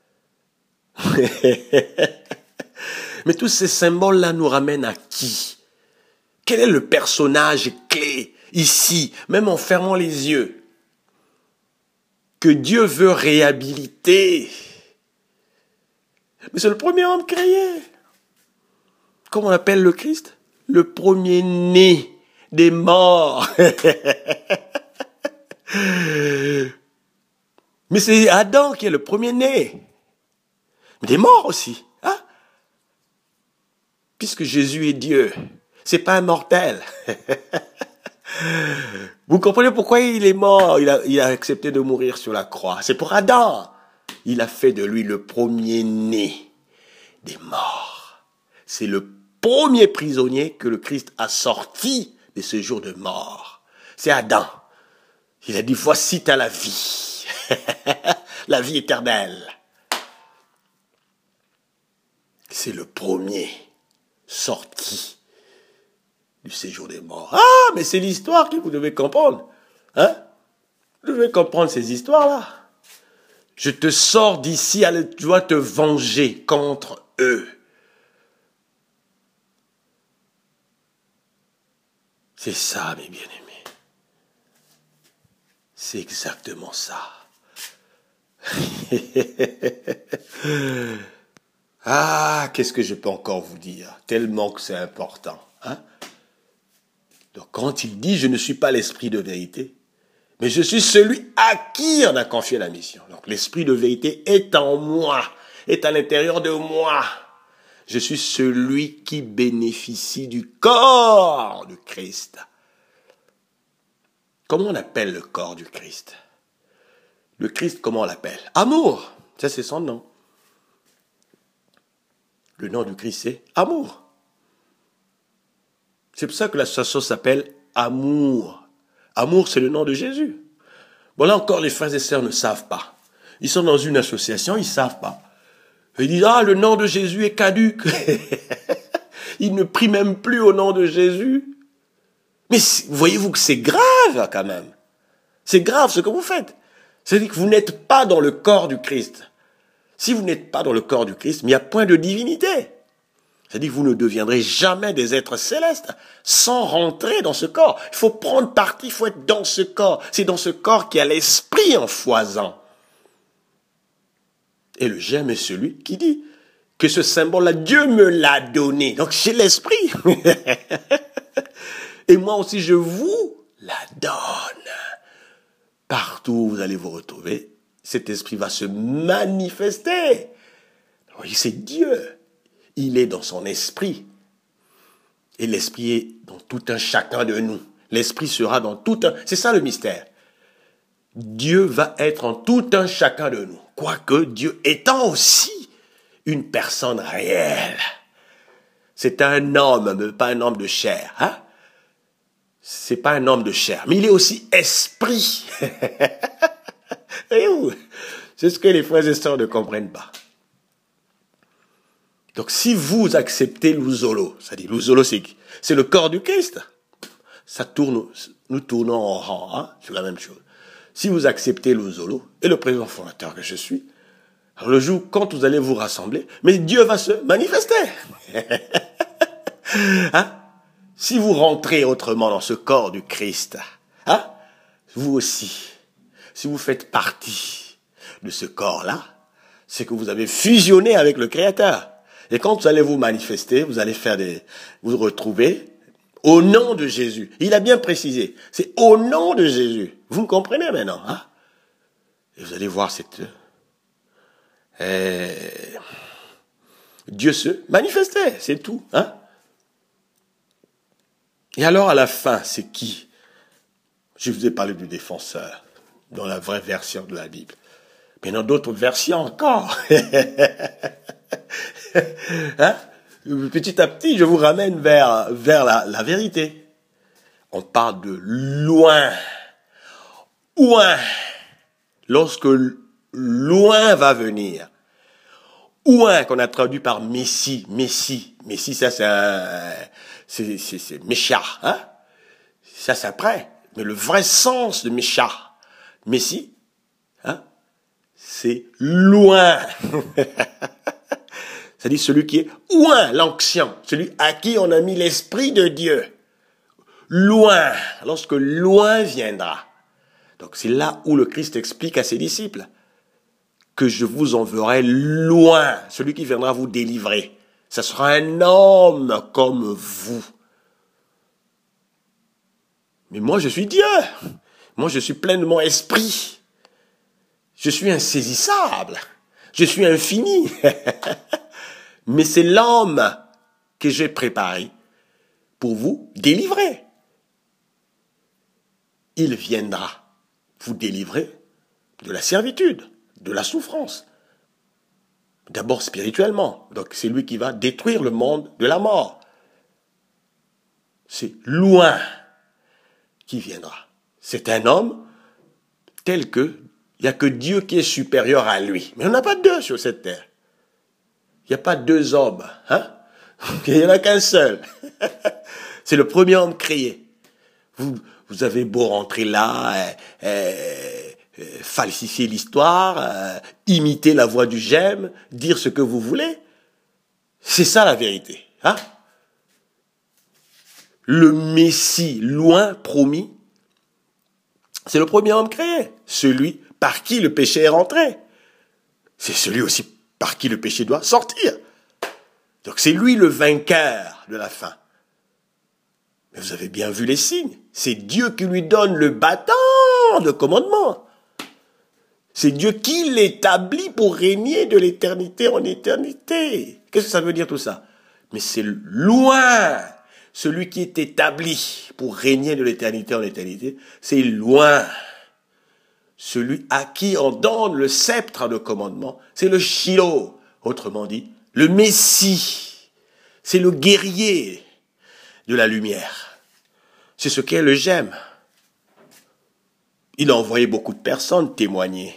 Mais tous ces symboles-là nous ramènent à qui? Quel est le personnage clé ici, même en fermant les yeux, que Dieu veut réhabiliter? Mais c'est le premier homme créé. Comment on appelle le Christ? Le premier-né des morts. Mais c'est Adam qui est le premier-né. Des morts aussi. Hein? Puisque Jésus est Dieu. C'est pas un mortel. Vous comprenez pourquoi il est mort? Il a accepté de mourir sur la croix. C'est pour Adam. Il a fait de lui le premier-né des morts. C'est le premier prisonnier que le Christ a sorti de ce jour de mort. C'est Adam. Il a dit, voici ta la vie. La vie éternelle. C'est le premier sorti du séjour des morts. Ah, mais c'est l'histoire que vous devez comprendre. Hein? Vous devez comprendre ces histoires-là. Je te sors d'ici, tu dois te venger contre eux. C'est ça, mes bien-aimés. C'est exactement ça. Ah, qu'est-ce que je peux encore vous dire? Tellement que c'est important. Hein? Donc quand il dit « Je ne suis pas l'esprit de vérité, mais je suis celui à qui on a confié la mission. » Donc l'esprit de vérité est en moi, est à l'intérieur de moi. Je suis celui qui bénéficie du corps du Christ. Comment on appelle le corps du Christ? Le Christ, comment on l'appelle? Amour. Ça, c'est son nom. Le nom du Christ, c'est amour. C'est pour ça que l'association s'appelle Amour. Amour, c'est le nom de Jésus. Bon, là encore, les frères et sœurs ne savent pas. Ils sont dans une association, ils ne savent pas. Ils disent, ah, le nom de Jésus est caduc. Ils ne prient même plus au nom de Jésus. Mais voyez-vous que c'est grave, quand même. C'est grave ce que vous faites. C'est-à-dire que vous n'êtes pas dans le corps du Christ. Si vous n'êtes pas dans le corps du Christ, il n'y a point de divinité. C'est-à-dire que vous ne deviendrez jamais des êtres célestes sans rentrer dans ce corps. Il faut prendre parti, il faut être dans ce corps. C'est dans ce corps qu'il y a l'esprit en foisant. Et le germe est celui qui dit que ce symbole-là, Dieu me l'a donné. Donc j'ai l'esprit. Et moi aussi, je vous la donne. Partout où vous allez vous retrouver, cet esprit va se manifester. Oui, c'est Dieu. Il est dans son esprit. Et l'esprit est dans tout un chacun de nous. L'esprit sera dans tout un... C'est ça le mystère. Dieu va être en tout un chacun de nous. Quoique Dieu étant aussi une personne réelle. C'est un homme, mais pas un homme de chair. Hein? C'est pas un homme de chair. Mais il est aussi esprit. C'est ce que les frères et sœurs ne comprennent pas. Donc si vous acceptez l'ouzolo, c'est-à-dire l'ouzolo c'est le corps du Christ. Ça tourne, nous tournons en rang, hein, sur la même chose. Si vous acceptez l'ouzolo, et le président fondateur que je suis, alors le jour quand vous allez vous rassembler, mais Dieu va se manifester. Hein? Si vous rentrez autrement dans ce corps du Christ, hein, vous aussi, si vous faites partie de ce corps-là, c'est que vous avez fusionné avec le Créateur. Et quand vous allez vous manifester, vous allez vous retrouver au nom de Jésus. Il a bien précisé, c'est au nom de Jésus. Vous me comprenez maintenant, hein? Et vous allez voir Dieu se manifestait, c'est tout, hein? Et alors à la fin, c'est qui? Je vous ai parlé du défenseur, dans la vraie version de la Bible. Mais dans d'autres versions encore. Hein? Petit à petit, je vous ramène vers la vérité. On parle de loin. Ouin. Lorsque loin va venir. Ouin, qu'on a traduit par Messie. Messie, ça c'est Mécha. Hein? Ça c'est après. Mais le vrai sens de Mécha, Messie, hein? C'est loin. C'est-à-dire celui qui est loin, l'ancien, celui à qui on a mis l'Esprit de Dieu. Loin, lorsque loin viendra. Donc c'est là où le Christ explique à ses disciples que je vous enverrai loin, celui qui viendra vous délivrer. Ce sera un homme comme vous. Mais moi je suis Dieu. Moi je suis plein de mon esprit. Je suis insaisissable. Je suis infini. Mais c'est l'homme que j'ai préparé pour vous délivrer. Il viendra vous délivrer de la servitude, de la souffrance. D'abord spirituellement. Donc c'est lui qui va détruire le monde de la mort. C'est loin qui viendra. C'est un homme tel que il n'y a que Dieu qui est supérieur à lui. Mais on n'a pas deux sur cette terre. Il n'y a pas deux hommes. Hein? Il n'y en a qu'un seul. C'est le premier homme créé. Vous avez beau rentrer là, falsifier l'histoire, imiter la voix du j'aime, dire ce que vous voulez. C'est ça la vérité. Hein? Le Messie loin promis, c'est le premier homme créé. Celui par qui le péché est rentré. C'est celui aussi par qui le péché doit sortir. Donc c'est lui le vainqueur de la fin. Mais vous avez bien vu les signes. C'est Dieu qui lui donne le bâton de commandement. C'est Dieu qui l'établit pour régner de l'éternité en éternité. Qu'est-ce que ça veut dire tout ça? Mais c'est loin. Celui qui est établi pour régner de l'éternité en éternité, c'est loin. Celui à qui on donne le sceptre de commandement, c'est le Shiloh. Autrement dit, le Messie. C'est le guerrier de la lumière. C'est ce qu'est le j'aime. Il a envoyé beaucoup de personnes témoigner.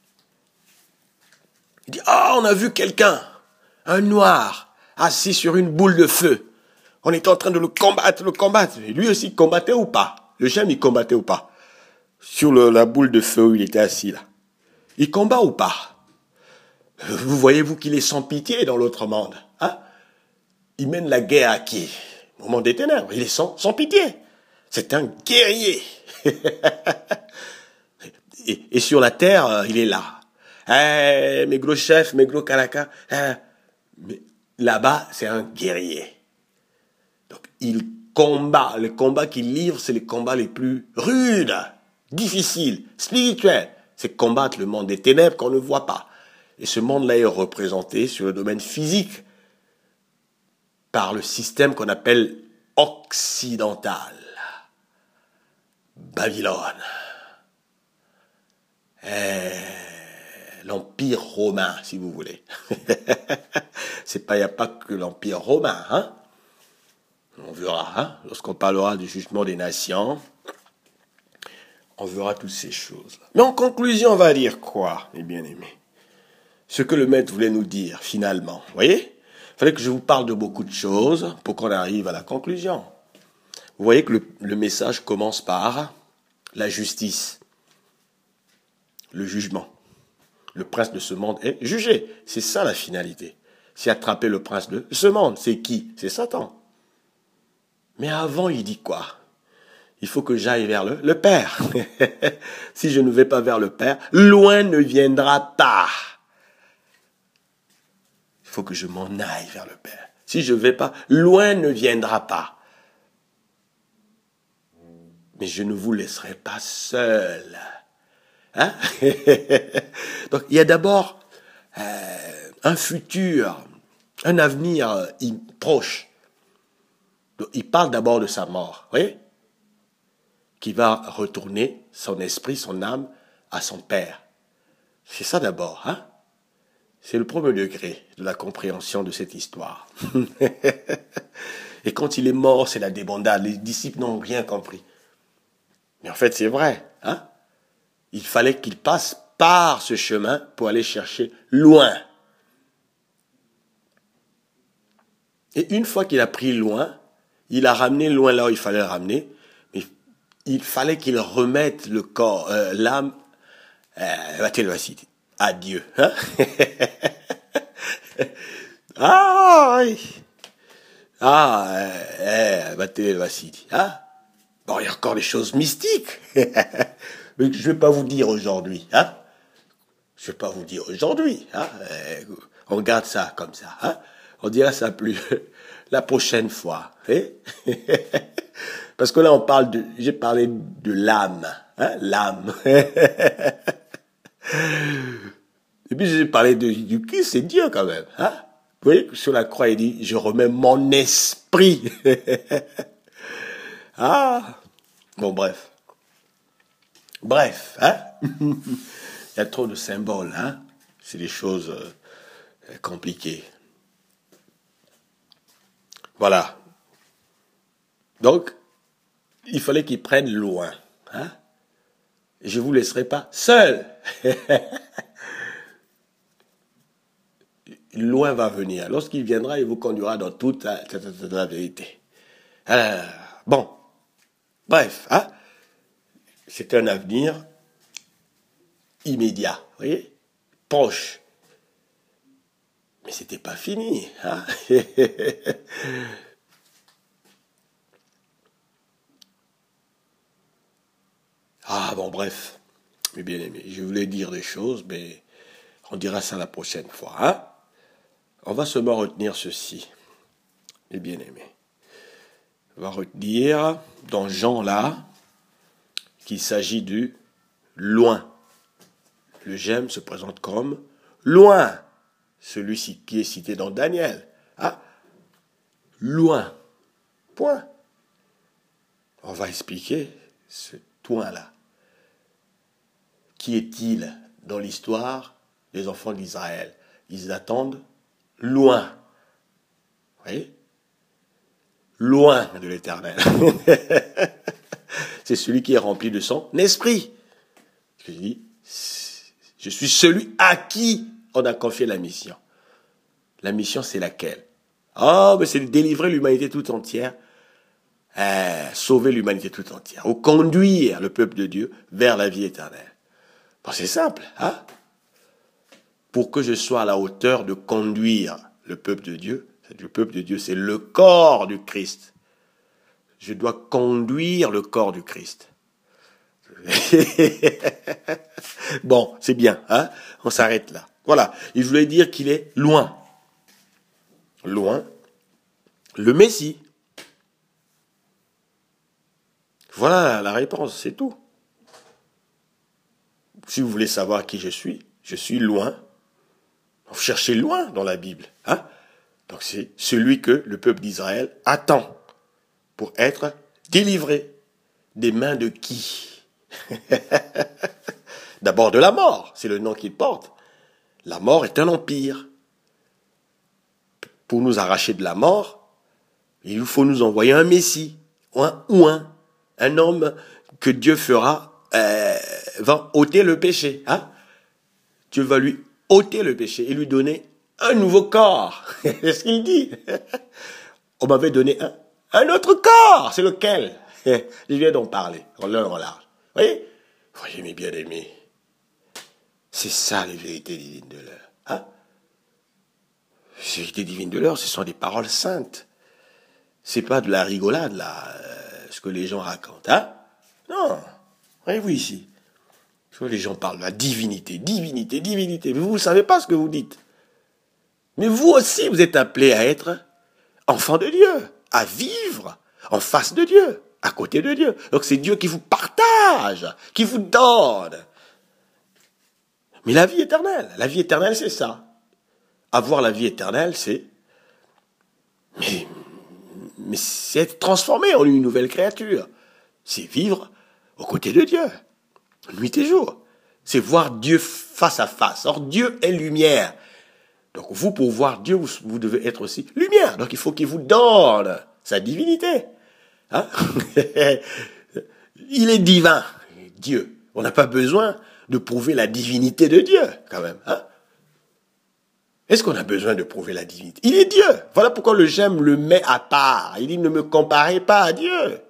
Il dit, on a vu quelqu'un, un noir, assis sur une boule de feu. On était en train de le combattre. Et lui aussi, il combattait ou pas? Le j'aime, il combattait ou pas? Sur la boule de feu où il était assis là. Il combat ou pas? Vous voyez-vous qu'il est sans pitié dans l'autre monde, hein? Il mène la guerre à qui? Au monde des ténèbres. Il est sans pitié. C'est un guerrier. et sur la terre, il est là. Mes gros chefs, mes gros calaca. Mais là-bas, c'est un guerrier. Donc, il combats. Les combats qu'il livre, c'est les combats les plus rudes, difficiles, spirituels. C'est combattre le monde des ténèbres qu'on ne voit pas. Et ce monde-là est représenté sur le domaine physique par le système qu'on appelle occidental. Babylone. L'Empire romain, si vous voulez. Il n'y a pas que l'Empire romain, hein. On verra, hein, lorsqu'on parlera du jugement des nations, on verra toutes ces choses. Mais en conclusion, on va dire quoi, mes bien-aimés? Ce que le maître voulait nous dire, finalement. Vous voyez? Il fallait que je vous parle de beaucoup de choses pour qu'on arrive à la conclusion. Vous voyez que le message commence par la justice, le jugement. Le prince de ce monde est jugé. C'est ça la finalité. C'est attraper le prince de ce monde. C'est qui? C'est Satan. Mais avant, il dit quoi? Il faut que j'aille vers le Père. Si je ne vais pas vers le Père, loin ne viendra pas. Il faut que je m'en aille vers le Père. Si je ne vais pas, loin ne viendra pas. Mais je ne vous laisserai pas seul. Hein? Donc, il y a d'abord un futur, un avenir proche. Donc, il parle d'abord de sa mort, oui, qui va retourner son esprit, son âme à son Père. C'est ça d'abord, hein? C'est le premier degré de la compréhension de cette histoire. Et quand il est mort, c'est la débandade. Les disciples n'ont rien compris. Mais en fait, c'est vrai, hein? Il fallait qu'il passe par ce chemin pour aller chercher loin. Et une fois qu'il a pris loin, il a ramené loin là où il fallait le ramener, mais il fallait qu'il remette le corps, l'âme, à Dieu. Hein? Ah oui. Ah, hein? Bon, il y a encore des choses mystiques. Mais je ne vais pas vous dire aujourd'hui. Hein? Je ne vais pas vous dire aujourd'hui. Hein? On garde ça comme ça. Hein? On dira ça plus la prochaine fois. Hein? Parce que là, j'ai parlé de l'âme. Hein? L'âme. Et puis, j'ai parlé du Christ, c'est Dieu quand même. Hein? Vous voyez, sur la croix, il dit, je remets mon esprit. Ah! Bon, bref. Bref, hein? Il y a trop de symboles, hein? C'est des choses compliquées. Voilà. Donc, il fallait qu'ils prennent loin, hein? Je vous laisserai pas seul. Loin va venir. Lorsqu'il viendra, il vous conduira dans toute la vérité. Bon. Bref, hein? C'est un avenir immédiat, vous voyez, proche. Mais c'était pas fini, hein? Ah bon, bref, mes bien-aimés, je voulais dire des choses, mais on dira ça la prochaine fois, hein? On va seulement retenir ceci, mes bien-aimés. On va retenir dans Jean là qu'il s'agit du loin. Le j'aime se présente comme loin. Celui-ci qui est cité dans Daniel. Ah, loin. Point. On va expliquer ce point-là. Qui est-il dans l'histoire des enfants d'Israël? Ils attendent loin. Vous voyez? Loin de l'Éternel. C'est celui qui est rempli de son esprit. Je dis, je suis celui à qui on a confié la mission. La mission, c'est laquelle? Oh, mais c'est de délivrer l'humanité tout entière, sauver l'humanité tout entière, ou conduire le peuple de Dieu vers la vie éternelle. Bon, c'est simple, hein? Pour que je sois à la hauteur de conduire le peuple de Dieu, le peuple de Dieu, c'est le corps du Christ. Je dois conduire le corps du Christ. Bon, c'est bien, hein? On s'arrête là. Voilà, il voulait dire qu'il est loin. Loin, le Messie. Voilà la réponse, c'est tout. Si vous voulez savoir qui je suis loin. Vous cherchez loin dans la Bible. Hein? Donc c'est celui que le peuple d'Israël attend pour être délivré des mains de qui? D'abord de la mort, c'est le nom qu'il porte. La mort est un empire. Pour nous arracher de la mort, il faut nous envoyer un Messie, un homme que Dieu va ôter le péché. Hein? Dieu va lui ôter le péché et lui donner un nouveau corps. C'est ce qu'il dit. On m'avait donné un autre corps. C'est lequel? Je viens d'en parler, en long, en large. Voyez mes bien-aimés. C'est ça les vérités divines de l'heure. Hein? Les vérités divines de l'heure, ce sont des paroles saintes. C'est pas de la rigolade, là, ce que les gens racontent. Hein? Non. Voyez-vous ici. Les gens parlent de la divinité. Mais vous ne savez pas ce que vous dites. Mais vous aussi, vous êtes appelés à être enfants de Dieu, à vivre en face de Dieu, à côté de Dieu. Donc c'est Dieu qui vous partage, qui vous donne. Mais la vie éternelle, c'est ça. Avoir la vie éternelle, c'est... Mais c'est être transformé en une nouvelle créature. C'est vivre aux côtés de Dieu. Nuit et jour. C'est voir Dieu face à face. Or, Dieu est lumière. Donc, vous, pour voir Dieu, vous devez être aussi lumière. Donc, il faut qu'il vous donne sa divinité. Hein? Il est divin, Dieu. On n'a pas besoin de prouver la divinité de Dieu, quand même. Hein? Est-ce qu'on a besoin de prouver la divinité? Il est Dieu. Voilà pourquoi le j'aime le met à part. Il dit, ne me comparez pas à Dieu.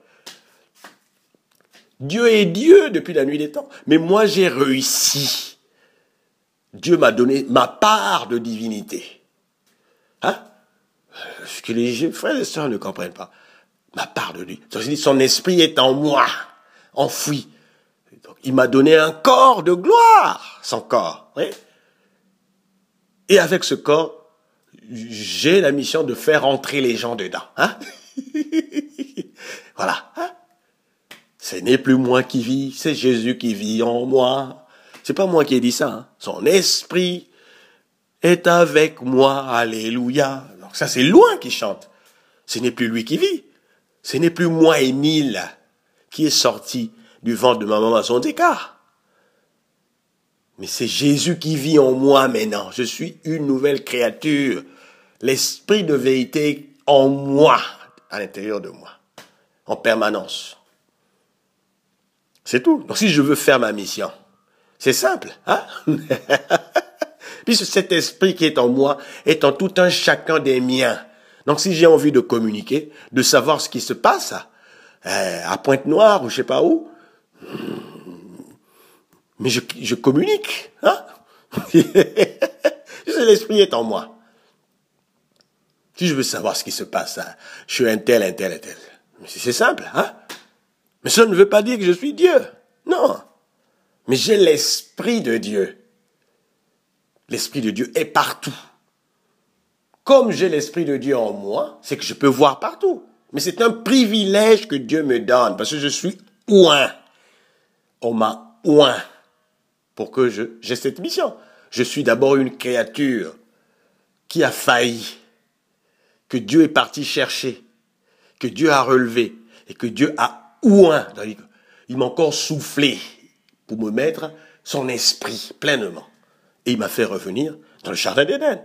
Dieu est Dieu depuis la nuit des temps. Mais moi, j'ai réussi. Dieu m'a donné ma part de divinité. Hein? Ce que les frères et sœurs ne comprennent pas. Ma part de Dieu. Donc, son esprit est en moi, enfoui. Donc, il m'a donné un corps de gloire, son corps. Oui? Et avec ce corps, j'ai la mission de faire entrer les gens dedans. Hein? Voilà. Hein? Ce n'est plus moi qui vis, c'est Jésus qui vit en moi. C'est pas moi qui ai dit ça. Hein. Son esprit est avec moi. Alléluia. Donc ça, c'est loin qui chante. Ce n'est plus lui qui vit. Ce n'est plus moi, Émile, qui est sorti du ventre de ma maman à son écart. Mais c'est Jésus qui vit en moi maintenant. Je suis une nouvelle créature. L'esprit de vérité en moi, à l'intérieur de moi, en permanence. C'est tout. Donc si je veux faire ma mission, c'est simple. Hein? Puisque cet esprit qui est en moi est en tout un chacun des miens. Donc si j'ai envie de communiquer, de savoir ce qui se passe à Pointe-Noire ou je sais pas où, mais je communique. Hein? L'esprit est en moi. Si je veux savoir ce qui se passe, je suis un tel. Mais c'est simple. Hein? Mais cela ne veut pas dire que je suis Dieu. Non. Mais j'ai l'Esprit de Dieu. L'Esprit de Dieu est partout. Comme j'ai l'Esprit de Dieu en moi, c'est que je peux voir partout. Mais c'est un privilège que Dieu me donne, parce que je suis oint. On m'a oint pour que j'ai cette mission. Je suis d'abord une créature qui a failli, que Dieu est parti chercher, que Dieu a relevé, et que Dieu a oint. Il m'a encore soufflé pour me mettre son esprit pleinement. Et il m'a fait revenir dans le jardin d'Éden.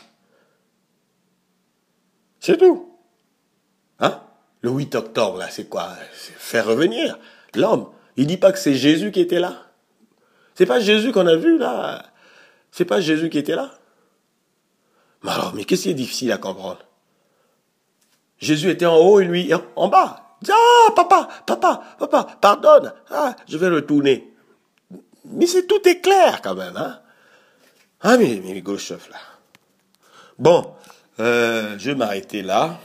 C'est tout. Hein? Le 8 octobre, là, c'est quoi? C'est faire revenir l'homme. Il dit pas que c'est Jésus qui était là. C'est pas Jésus qu'on a vu, là. C'est pas Jésus qui était là. Mais alors, mais qu'est-ce qui est difficile à comprendre? Jésus était en haut et lui en bas. Ah, papa, pardonne. Ah, je vais retourner. Mais tout est clair quand même, hein. Ah, mais gauchef, là. Bon, je vais m'arrêter là.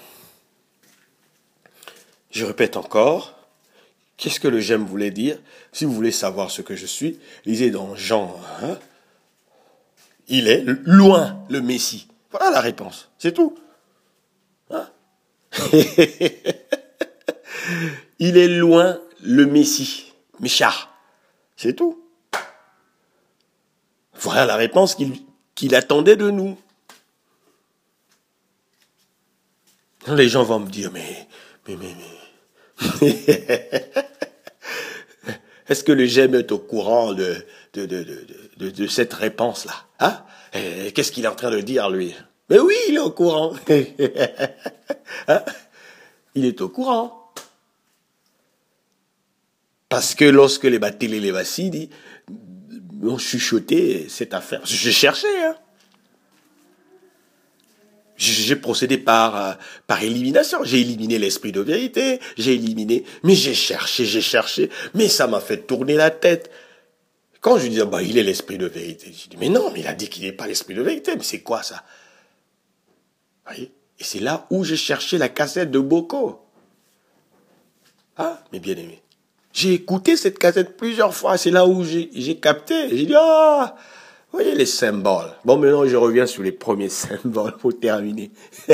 Je répète encore. Qu'est-ce que le j'aime voulait dire? Si vous voulez savoir ce que je suis, lisez dans Jean. Hein? Il est loin, le Messie. Voilà la réponse. C'est tout. Hein? Il est loin, le Messie, Méchar. C'est tout. Voilà la réponse qu'il attendait de nous. Les gens vont me dire, mais. Est-ce que le GEM est au courant de cette réponse-là? Hein? Qu'est-ce qu'il est en train de dire, lui? Mais oui, il est au courant. Hein? Il est au courant. Parce que lorsque les Batélé et les Vassidi ont chuchoté cette affaire, j'ai cherché, hein. J'ai procédé par élimination. J'ai éliminé l'esprit de vérité, mais j'ai cherché, mais ça m'a fait tourner la tête. Quand je disais, il est l'esprit de vérité, je dis, mais non, mais il a dit qu'il n'est pas l'esprit de vérité, mais c'est quoi ça? Vous voyez? Et c'est là où j'ai cherché la cassette de Boko. Ah, mes bien-aimés. J'ai écouté cette cassette plusieurs fois, c'est là où j'ai capté. J'ai dit, vous voyez les symboles. Bon, maintenant, je reviens sur les premiers symboles pour terminer.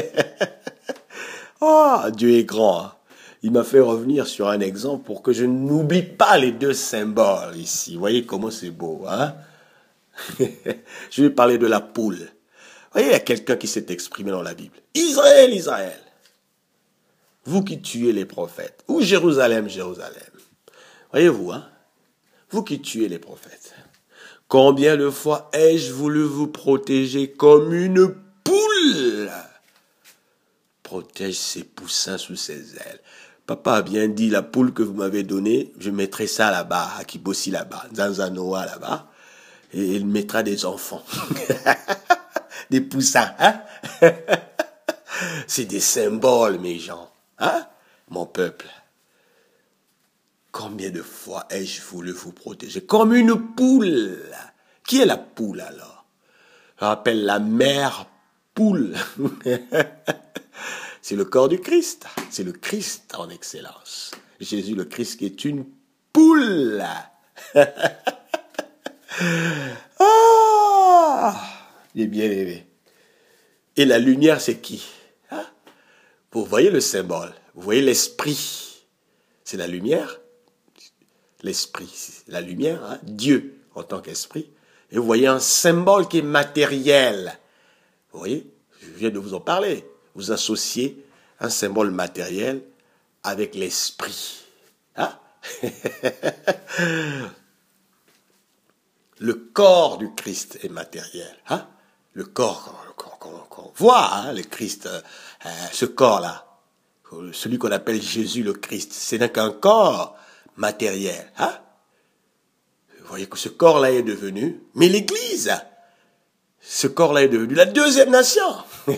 Dieu est grand. Hein. Il m'a fait revenir sur un exemple pour que je n'oublie pas les deux symboles ici. Vous voyez comment c'est beau, hein? Je vais parler de la poule. Vous voyez, il y a quelqu'un qui s'est exprimé dans la Bible. Israël, Israël. Vous qui tuez les prophètes. Ou Jérusalem, Jérusalem. Voyez-vous, hein? Vous qui tuez les prophètes. Combien de fois ai-je voulu vous protéger comme une poule protège ses poussins sous ses ailes. Papa a bien dit, la poule que vous m'avez donnée, je mettrai ça là-bas, à Kibossi là-bas, dans un Noah là-bas, et il mettra des enfants. Des poussins, hein? C'est des symboles, mes gens, hein? Mon peuple. Combien de fois ai-je voulu vous protéger comme une poule? Qui est la poule alors? Je rappelle la mère poule. C'est le corps du Christ. C'est le Christ en excellence. Jésus le Christ qui est une poule. Il est bien aimé. Et la lumière, c'est qui? Hein? Vous voyez le symbole. Vous voyez l'esprit. C'est la lumière. L'esprit, c'est la lumière, hein? Dieu en tant qu'esprit. Et vous voyez un symbole qui est matériel. Vous voyez, je viens de vous en parler. Vous associez un symbole matériel avec l'esprit. Hein? Le corps du Christ est matériel. Hein? Le corps qu'on voit, hein, le Christ, ce corps-là, celui qu'on appelle Jésus le Christ, c'est donc un corps matériel. Hein? Vous voyez que ce corps-là est devenu, mais l'Église, ce corps-là est devenu la deuxième nation. Vous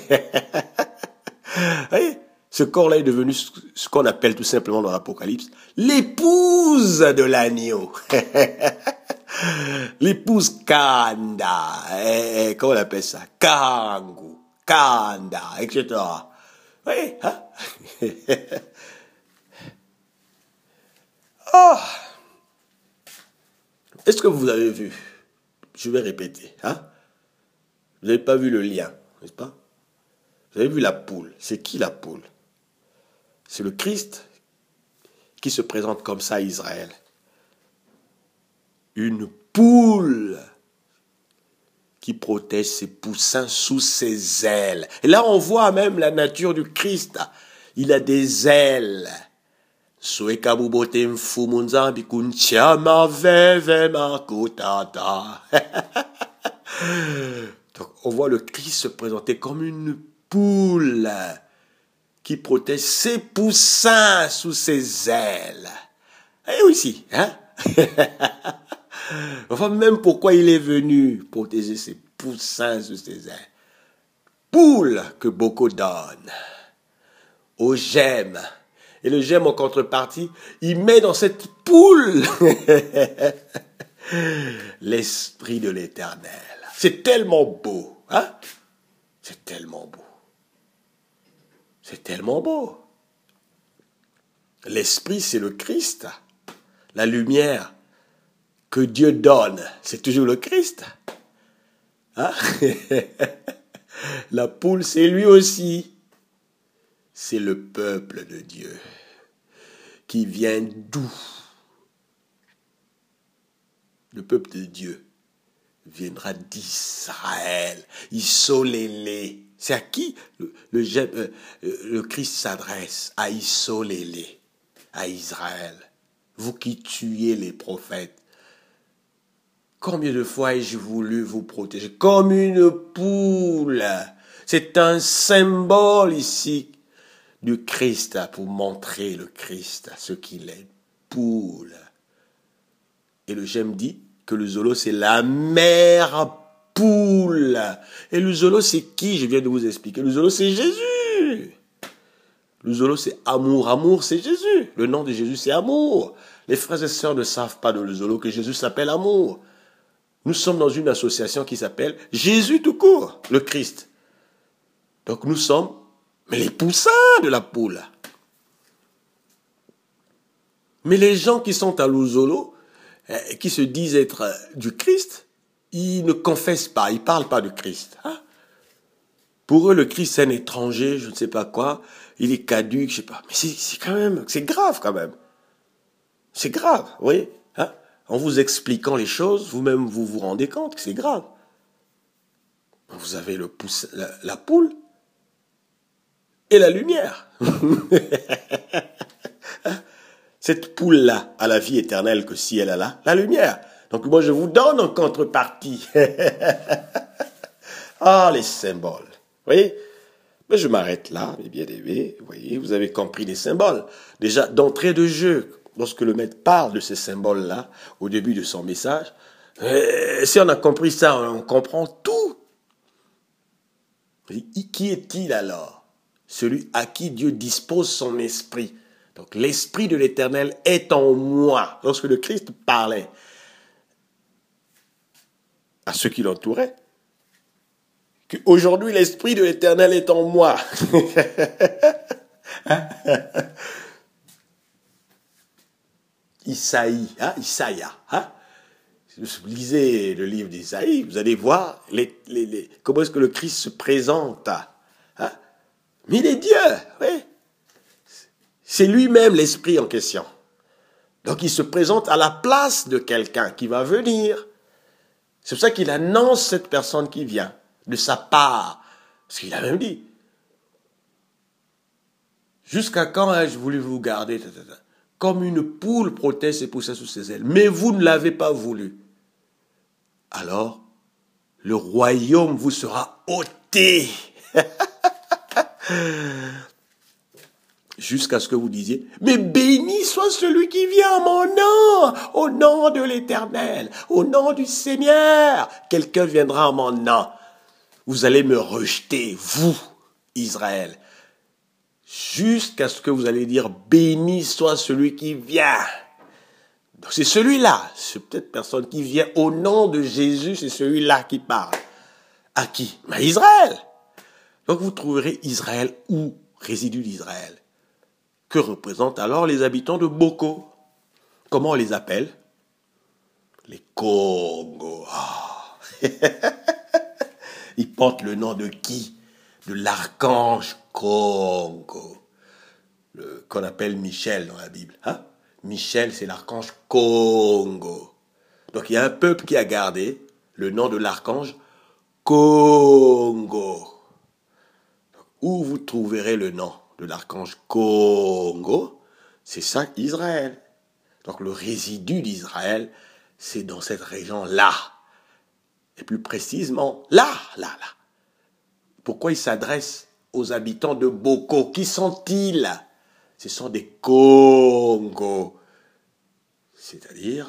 voyez? Ce corps-là est devenu ce qu'on appelle tout simplement dans l'Apocalypse l'épouse de l'agneau. L'épouse Kanda. Comment on appelle ça? Kangu, Kanda, etc. Vous voyez? Hein? Est-ce que vous avez vu? Je vais répéter. Hein? Vous n'avez pas vu le lien, n'est-ce pas? Vous avez vu la poule. C'est qui la poule? C'est le Christ qui se présente comme ça à Israël. Une poule qui protège ses poussins sous ses ailes. Et là, on voit même la nature du Christ. Il a des ailes. Donc, on voit le Christ se présenter comme une poule qui protège ses poussins sous ses ailes. Et aussi, hein? Enfin, même pourquoi il est venu protéger ses poussins sous ses ailes. Poule que beaucoup donnent au gemme. Et le gemme en contrepartie, il met dans cette poule l'esprit de l'Éternel. C'est tellement beau, hein? C'est tellement beau. C'est tellement beau. L'esprit, c'est le Christ. La lumière que Dieu donne, c'est toujours le Christ. Hein? La poule, c'est lui aussi. C'est le peuple de Dieu qui vient d'où? peuple de Dieu viendra d'Israël. Isolélé. C'est à qui le Christ s'adresse? À Isolélé, à Israël. Vous qui tuez les prophètes. Combien de fois ai-je voulu vous protéger? Comme une poule. C'est un symbole ici du Christ pour montrer le Christ à ce qu'il est. Poule. Et le j'aime dit que le zolo c'est la mère poule. Et le zolo c'est qui? Je viens de vous expliquer. Le zolo c'est Jésus. Le zolo c'est amour. Amour c'est Jésus. Le nom de Jésus c'est amour. Les frères et sœurs ne savent pas de le zolo que Jésus s'appelle amour. Nous sommes dans une association qui s'appelle Jésus tout court, le Christ. Donc nous sommes les poussins de la poule. Mais les gens qui sont à l'Uzolo, qui se disent être du Christ, ils ne confessent pas, ils ne parlent pas du Christ. Hein? Pour eux, le Christ, c'est un étranger, je ne sais pas quoi, il est caduque, je ne sais pas. Mais c'est quand même, c'est grave quand même. C'est grave, vous voyez, hein? En vous expliquant les choses, vous-même vous vous rendez compte que c'est grave. Vous avez la poule et la lumière. Cette poule-là a la vie éternelle que si elle a la lumière. Donc moi je vous donne en contrepartie. Ah, les symboles. Vous voyez? Mais je m'arrête là, mes bien-aimés. Vous voyez, vous avez compris les symboles. Déjà, d'entrée de jeu, lorsque le maître parle de ces symboles-là, au début de son message, si on a compris ça, on comprend tout. Qui est-il alors? Celui à qui Dieu dispose son esprit. Donc l'esprit de l'Éternel est en moi. Lorsque le Christ parlait à ceux qui l'entouraient, qu'aujourd'hui l'esprit de l'Éternel est en moi. Isaïe, hein? Isaïa, hein? Vous lisez le livre d'Isaïe, vous allez voir comment est-ce que le Christ se présente. Hein? Mais il est Dieu, oui. C'est lui-même l'esprit en question. Donc il se présente à la place de quelqu'un qui va venir. C'est pour ça qu'il annonce cette personne qui vient, de sa part. Parce qu'il a même dit, jusqu'à quand ai-je voulu vous garder? Comme une poule protège ses poussins sous ses ailes. Mais vous ne l'avez pas voulu. Alors, le royaume vous sera ôté. Jusqu'à ce que vous disiez, mais béni soit celui qui vient en mon nom, au nom de l'Éternel, au nom du Seigneur. Quelqu'un viendra en mon nom. Vous allez me rejeter, vous, Israël. Jusqu'à ce que vous allez dire, béni soit celui qui vient. Donc c'est celui-là, c'est peut-être personne qui vient au nom de Jésus, c'est celui-là qui parle. À qui? À Israël. Donc vous trouverez Israël où? Résidu d'Israël. Que représentent alors les habitants de Boko? Comment on les appelle? Les Congo. Oh. Ils portent le nom de qui? De l'archange Congo, qu'on appelle Michel dans la Bible. Hein? Michel, c'est l'archange Congo. Donc il y a un peuple qui a gardé le nom de l'archange Congo. Donc, où vous trouverez le nom de l'archange Congo? C'est ça, Israël. Donc le résidu d'Israël, c'est dans cette région-là. Et plus précisément, là. Pourquoi il s'adresse aux habitants de Boko? Qui sont-ils? Ce sont des Congos. C'est-à-dire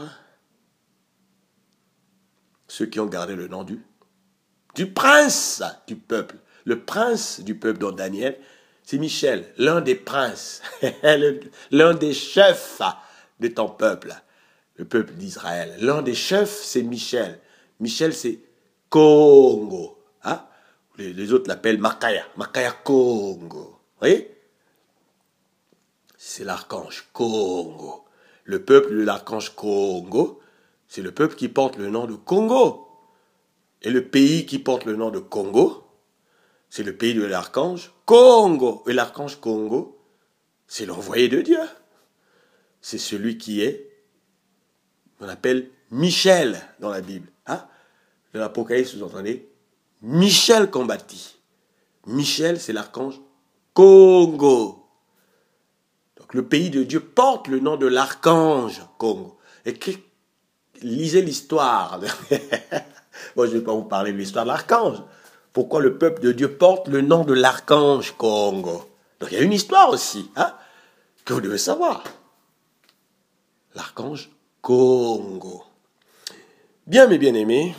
ceux qui ont gardé le nom du prince du peuple. Le prince du peuple dont Daniel, c'est Michel, l'un des princes, l'un des chefs de ton peuple, le peuple d'Israël. L'un des chefs, c'est Michel. Michel, c'est Congo. Hein? Les autres l'appellent Makaya Congo. Vous voyez? C'est l'archange Congo. Le peuple de l'archange Congo, c'est le peuple qui porte le nom de Congo. Et le pays qui porte le nom de Congo, c'est le pays de l'archange Congo. Et l'archange Congo, c'est l'envoyé de Dieu. C'est celui qui est, on appelle Michel dans la Bible. Hein? Dans l'Apocalypse, vous entendez? Michel combattit. Michel, c'est l'archange Congo. Donc le pays de Dieu porte le nom de l'archange Congo. Et lisez l'histoire. Moi, je ne vais pas vous parler de l'histoire de l'archange. Pourquoi le peuple de Dieu porte le nom de l'archange Congo? Donc il y a une histoire aussi, hein, que vous devez savoir. L'archange Congo. Bien, mes bien-aimés,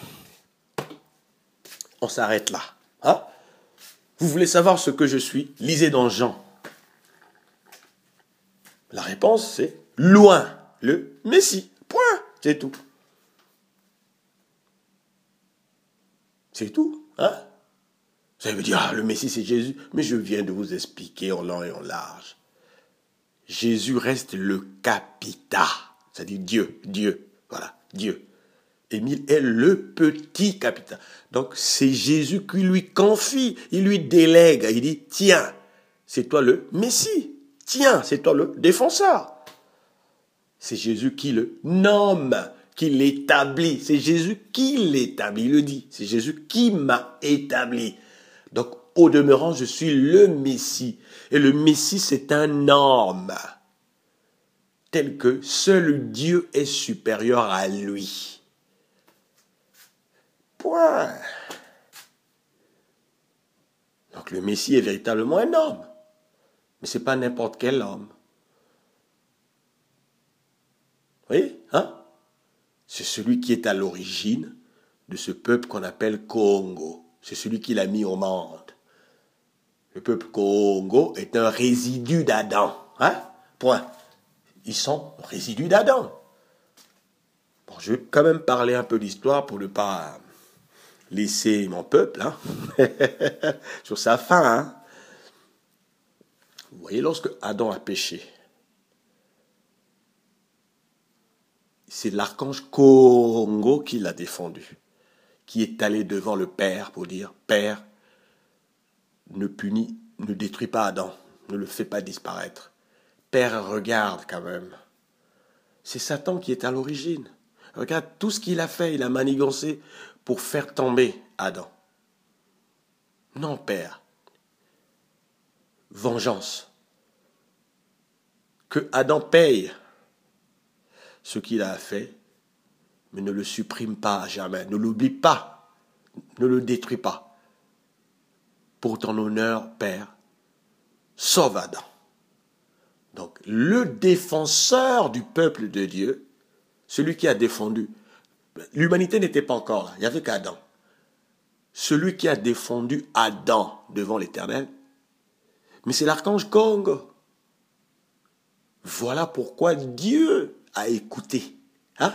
on s'arrête là. Hein? Vous voulez savoir ce que je suis? Lisez dans Jean. La réponse, c'est loin, le Messie. Point, c'est tout. C'est tout, hein? Ça veut dire, ah, le Messie, c'est Jésus. Mais je viens de vous expliquer en long et en large. Jésus reste le capita, c'est-à-dire Dieu, voilà, Dieu. Émile est le petit capitaine. Donc, c'est Jésus qui lui confie, il lui délègue, il dit, tiens, c'est toi le Messie, tiens, c'est toi le défenseur. C'est Jésus qui le nomme, qui l'établit, c'est Jésus qui l'établit, il le dit, c'est Jésus qui m'a établi. Donc, au demeurant, je suis le Messie. Et le Messie, c'est un homme tel que seul Dieu est supérieur à lui. Point. Donc le Messie est véritablement un homme. Mais ce n'est pas n'importe quel homme. Vous voyez, hein? C'est celui qui est à l'origine de ce peuple qu'on appelle Congo. C'est celui qui l'a mis au monde. Le peuple Congo est un résidu d'Adam. Hein? Point. Ils sont résidus d'Adam. Bon, je vais quand même parler un peu d'histoire pour ne pas laisser mon peuple hein, sur sa faim. Hein. Vous voyez, lorsque Adam a péché, c'est l'archange Congo qui l'a défendu, qui est allé devant le Père pour dire, Père, ne détruis pas Adam, ne le fais pas disparaître. Père, regarde quand même. C'est Satan qui est à l'origine. Regarde tout ce qu'il a fait, il a manigancé pour faire tomber Adam. Non, Père. Vengeance. Que Adam paye ce qu'il a fait, mais ne le supprime pas à jamais. Ne l'oublie pas. Ne le détruis pas. Pour ton honneur, Père, sauve Adam. Donc, le défenseur du peuple de Dieu, celui qui a défendu, l'humanité n'était pas encore là, il n'y avait qu'Adam. Celui qui a défendu Adam devant l'Éternel, mais c'est l'archange Congo. Voilà pourquoi Dieu a écouté. Hein?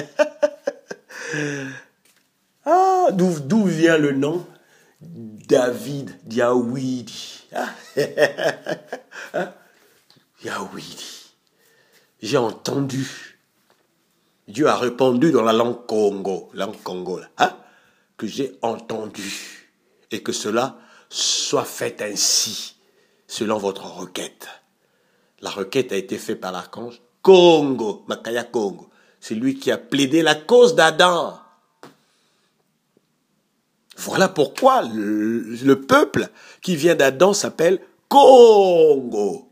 Ah, d'où vient le nom David Diawidi. Hein? Hein? Diawidi. J'ai entendu. Dieu a répondu dans la langue Congo là, hein? Que j'ai entendu. Et que cela soit fait ainsi, selon votre requête. La requête a été faite par l'archange Congo, Makaya Congo. C'est lui qui a plaidé la cause d'Adam. Voilà pourquoi le peuple qui vient d'Adam s'appelle Congo.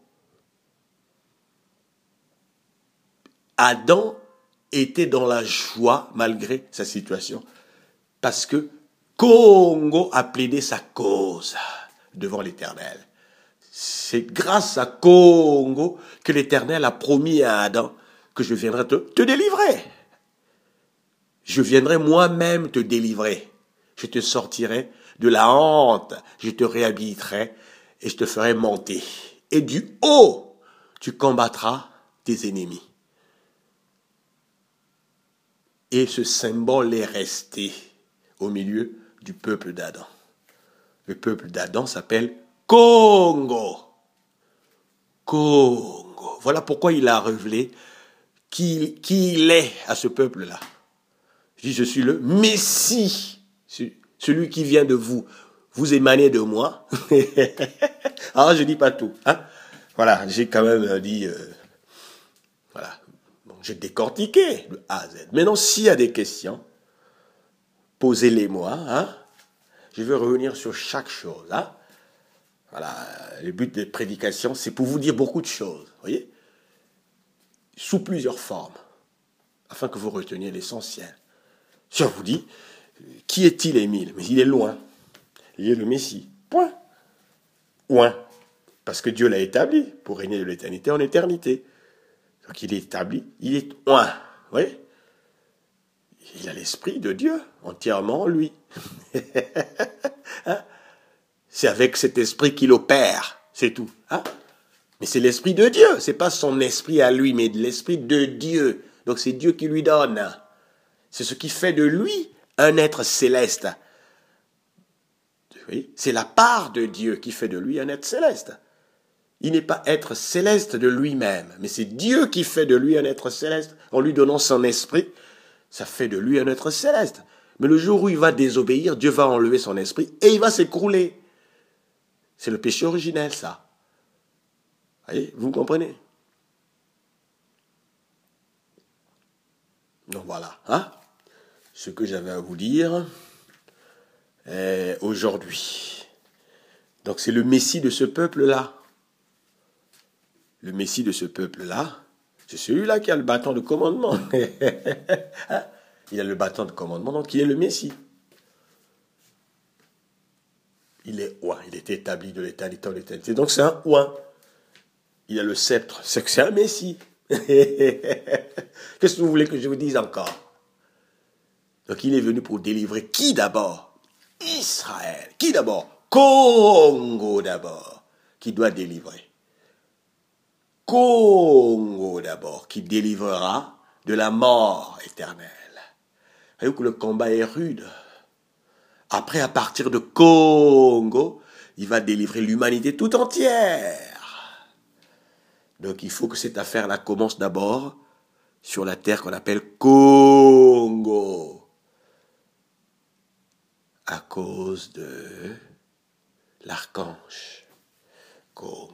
Adam était dans la joie malgré sa situation. Parce que Congo a plaidé sa cause devant l'Éternel. C'est grâce à Congo que l'Éternel a promis à Adam que je viendrai te délivrer. Je viendrai moi-même te délivrer. Je te sortirai de la honte, je te réhabiliterai et je te ferai monter. Et du haut, tu combattras tes ennemis. Et ce symbole est resté au milieu du peuple d'Adam. Le peuple d'Adam s'appelle Congo. Congo. Voilà pourquoi il a révélé qui il est à ce peuple-là. Je suis le Messie, celui qui vient de vous. Vous émanez de moi. Alors, je dis pas tout. Hein? Voilà, j'ai quand même dit... voilà. Bon, j'ai décortiqué de A à Z. Maintenant, s'il y a des questions, posez-les-moi. Hein? Je vais revenir sur chaque chose. Hein? Voilà, le but des prédications, c'est pour vous dire beaucoup de choses. Voyez? Sous plusieurs formes, afin que vous reteniez l'essentiel. Si on vous dit, qui est-il Émile? Mais il est loin. Il est le Messie. Point. Ouin. Parce que Dieu l'a établi pour régner de l'éternité en éternité. Donc il est établi, il est ouin. Vous voyez? Il a l'esprit de Dieu entièrement en lui. Hein? C'est avec cet esprit qu'il opère, c'est tout. Hein? Mais c'est l'esprit de Dieu, c'est pas son esprit à lui, mais de l'esprit de Dieu. Donc c'est Dieu qui lui donne. C'est ce qui fait de lui un être céleste. Oui, c'est la part de Dieu qui fait de lui un être céleste. Il n'est pas être céleste de lui-même, mais c'est Dieu qui fait de lui un être céleste en lui donnant son esprit. Ça fait de lui un être céleste. Mais le jour où il va désobéir, Dieu va enlever son esprit et il va s'écrouler. C'est le péché originel, ça. Voyez, vous comprenez? Donc voilà, hein? Ce que j'avais à vous dire aujourd'hui. Donc c'est le Messie de ce peuple-là. Le Messie de ce peuple-là, c'est celui-là qui a le bâton de commandement. Il a le bâton de commandement, donc il est le Messie. Il est ouin, il est établi de l'éternité en l'éternité. Donc c'est un ouin. Il a le sceptre, c'est que c'est un Messie. Qu'est-ce que vous voulez que je vous dise encore? Donc il est venu pour délivrer qui d'abord? Israël. Qui d'abord? Congo d'abord. Qui doit délivrer? Congo d'abord, qui délivrera de la mort éternelle. Voyez que le combat est rude. Après, à partir de Congo, il va délivrer l'humanité tout entière. Donc il faut que cette affaire-là commence d'abord sur la terre qu'on appelle Congo. À cause de l'archange Congo.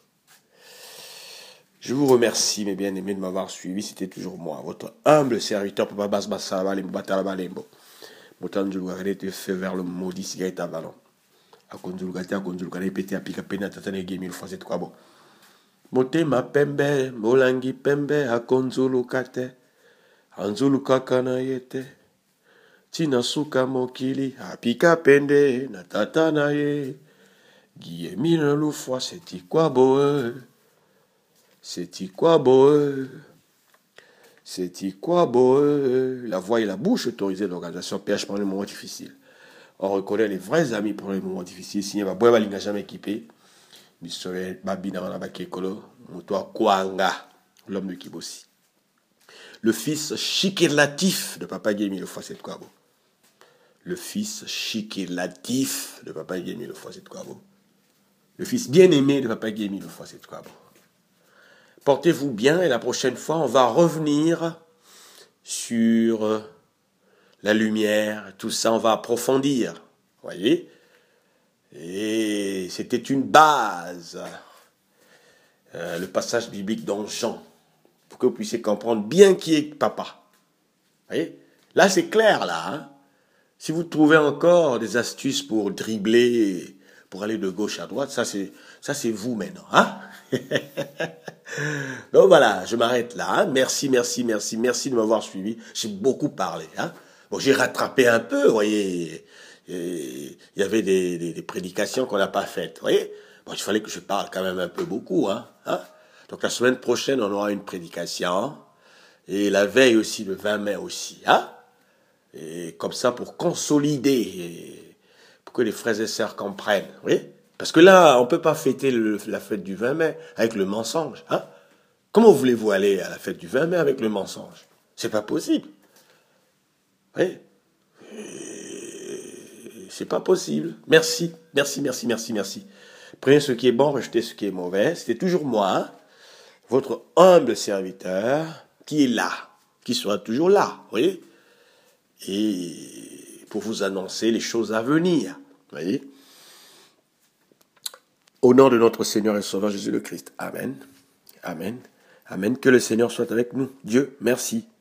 Je vous remercie, mes bien-aimés, de m'avoir suivi. C'était toujours moi, votre humble serviteur, Papa Basbassa, Batalabalembo. Motanjulu te fait vers le maudit cigarette à ballon. A konjulu kate pété à pika pena tatane game une fois c'est quoi bon. Motema pembe, molangi pembe, a konjulu kate. Anzulu kakana yete. Tina suka mokili, a pika pende, na tatana ye. Guillemine loufois, c'est quoi beau? C'est quoi beau? C'est quoi beau? La voix et la bouche autorisée de l'organisation PH pendant les moments difficiles. On reconnaît les vrais amis pendant les moments difficiles. Si ma boîte n'a jamais équipé, il serait Babina Bakekolo, Motoa Kwanga, l'homme de Kibosi. Le fils chikirlatif de Papa Guémi, le fois c'est quoi beau? Le fils chikirlatif de Papa Guémi, le fois c'est quoi beau? Le fils bien-aimé de Papa Guémi, le fois c'est quoi beau? Portez-vous bien et la prochaine fois, on va revenir sur la lumière, tout ça, on va approfondir. Voyez? Et c'était une base, le passage biblique dans Jean, pour que vous puissiez comprendre bien qui est papa. Voyez? Là, c'est clair, là. Hein? Si vous trouvez encore des astuces pour dribbler, pour aller de gauche à droite, ça c'est vous maintenant. Hein? Donc voilà, je m'arrête là. Hein. Merci de m'avoir suivi. J'ai beaucoup parlé. Hein. Bon, j'ai rattrapé un peu, vous voyez. Il y avait des prédications qu'on n'a pas faites, vous voyez. Bon, il fallait que je parle quand même un peu beaucoup. Hein. Donc la semaine prochaine, on aura une prédication. Et la veille aussi, le 20 mai aussi. Hein. Et comme ça, pour consolider, pour que les frères et sœurs comprennent, vous voyez. Parce que là, on ne peut pas fêter la fête du 20 mai avec le mensonge. Hein? Comment voulez-vous aller à la fête du 20 mai avec le mensonge? C'est pas possible. Oui. C'est pas possible. Merci. Prenez ce qui est bon, rejetez ce qui est mauvais. C'était toujours moi, votre humble serviteur, qui est là, qui sera toujours là. Vous voyez? Et pour vous annoncer les choses à venir. Vous voyez? Au nom de notre Seigneur et Sauveur Jésus le Christ. Amen. Amen. Amen. Que le Seigneur soit avec nous. Dieu, merci.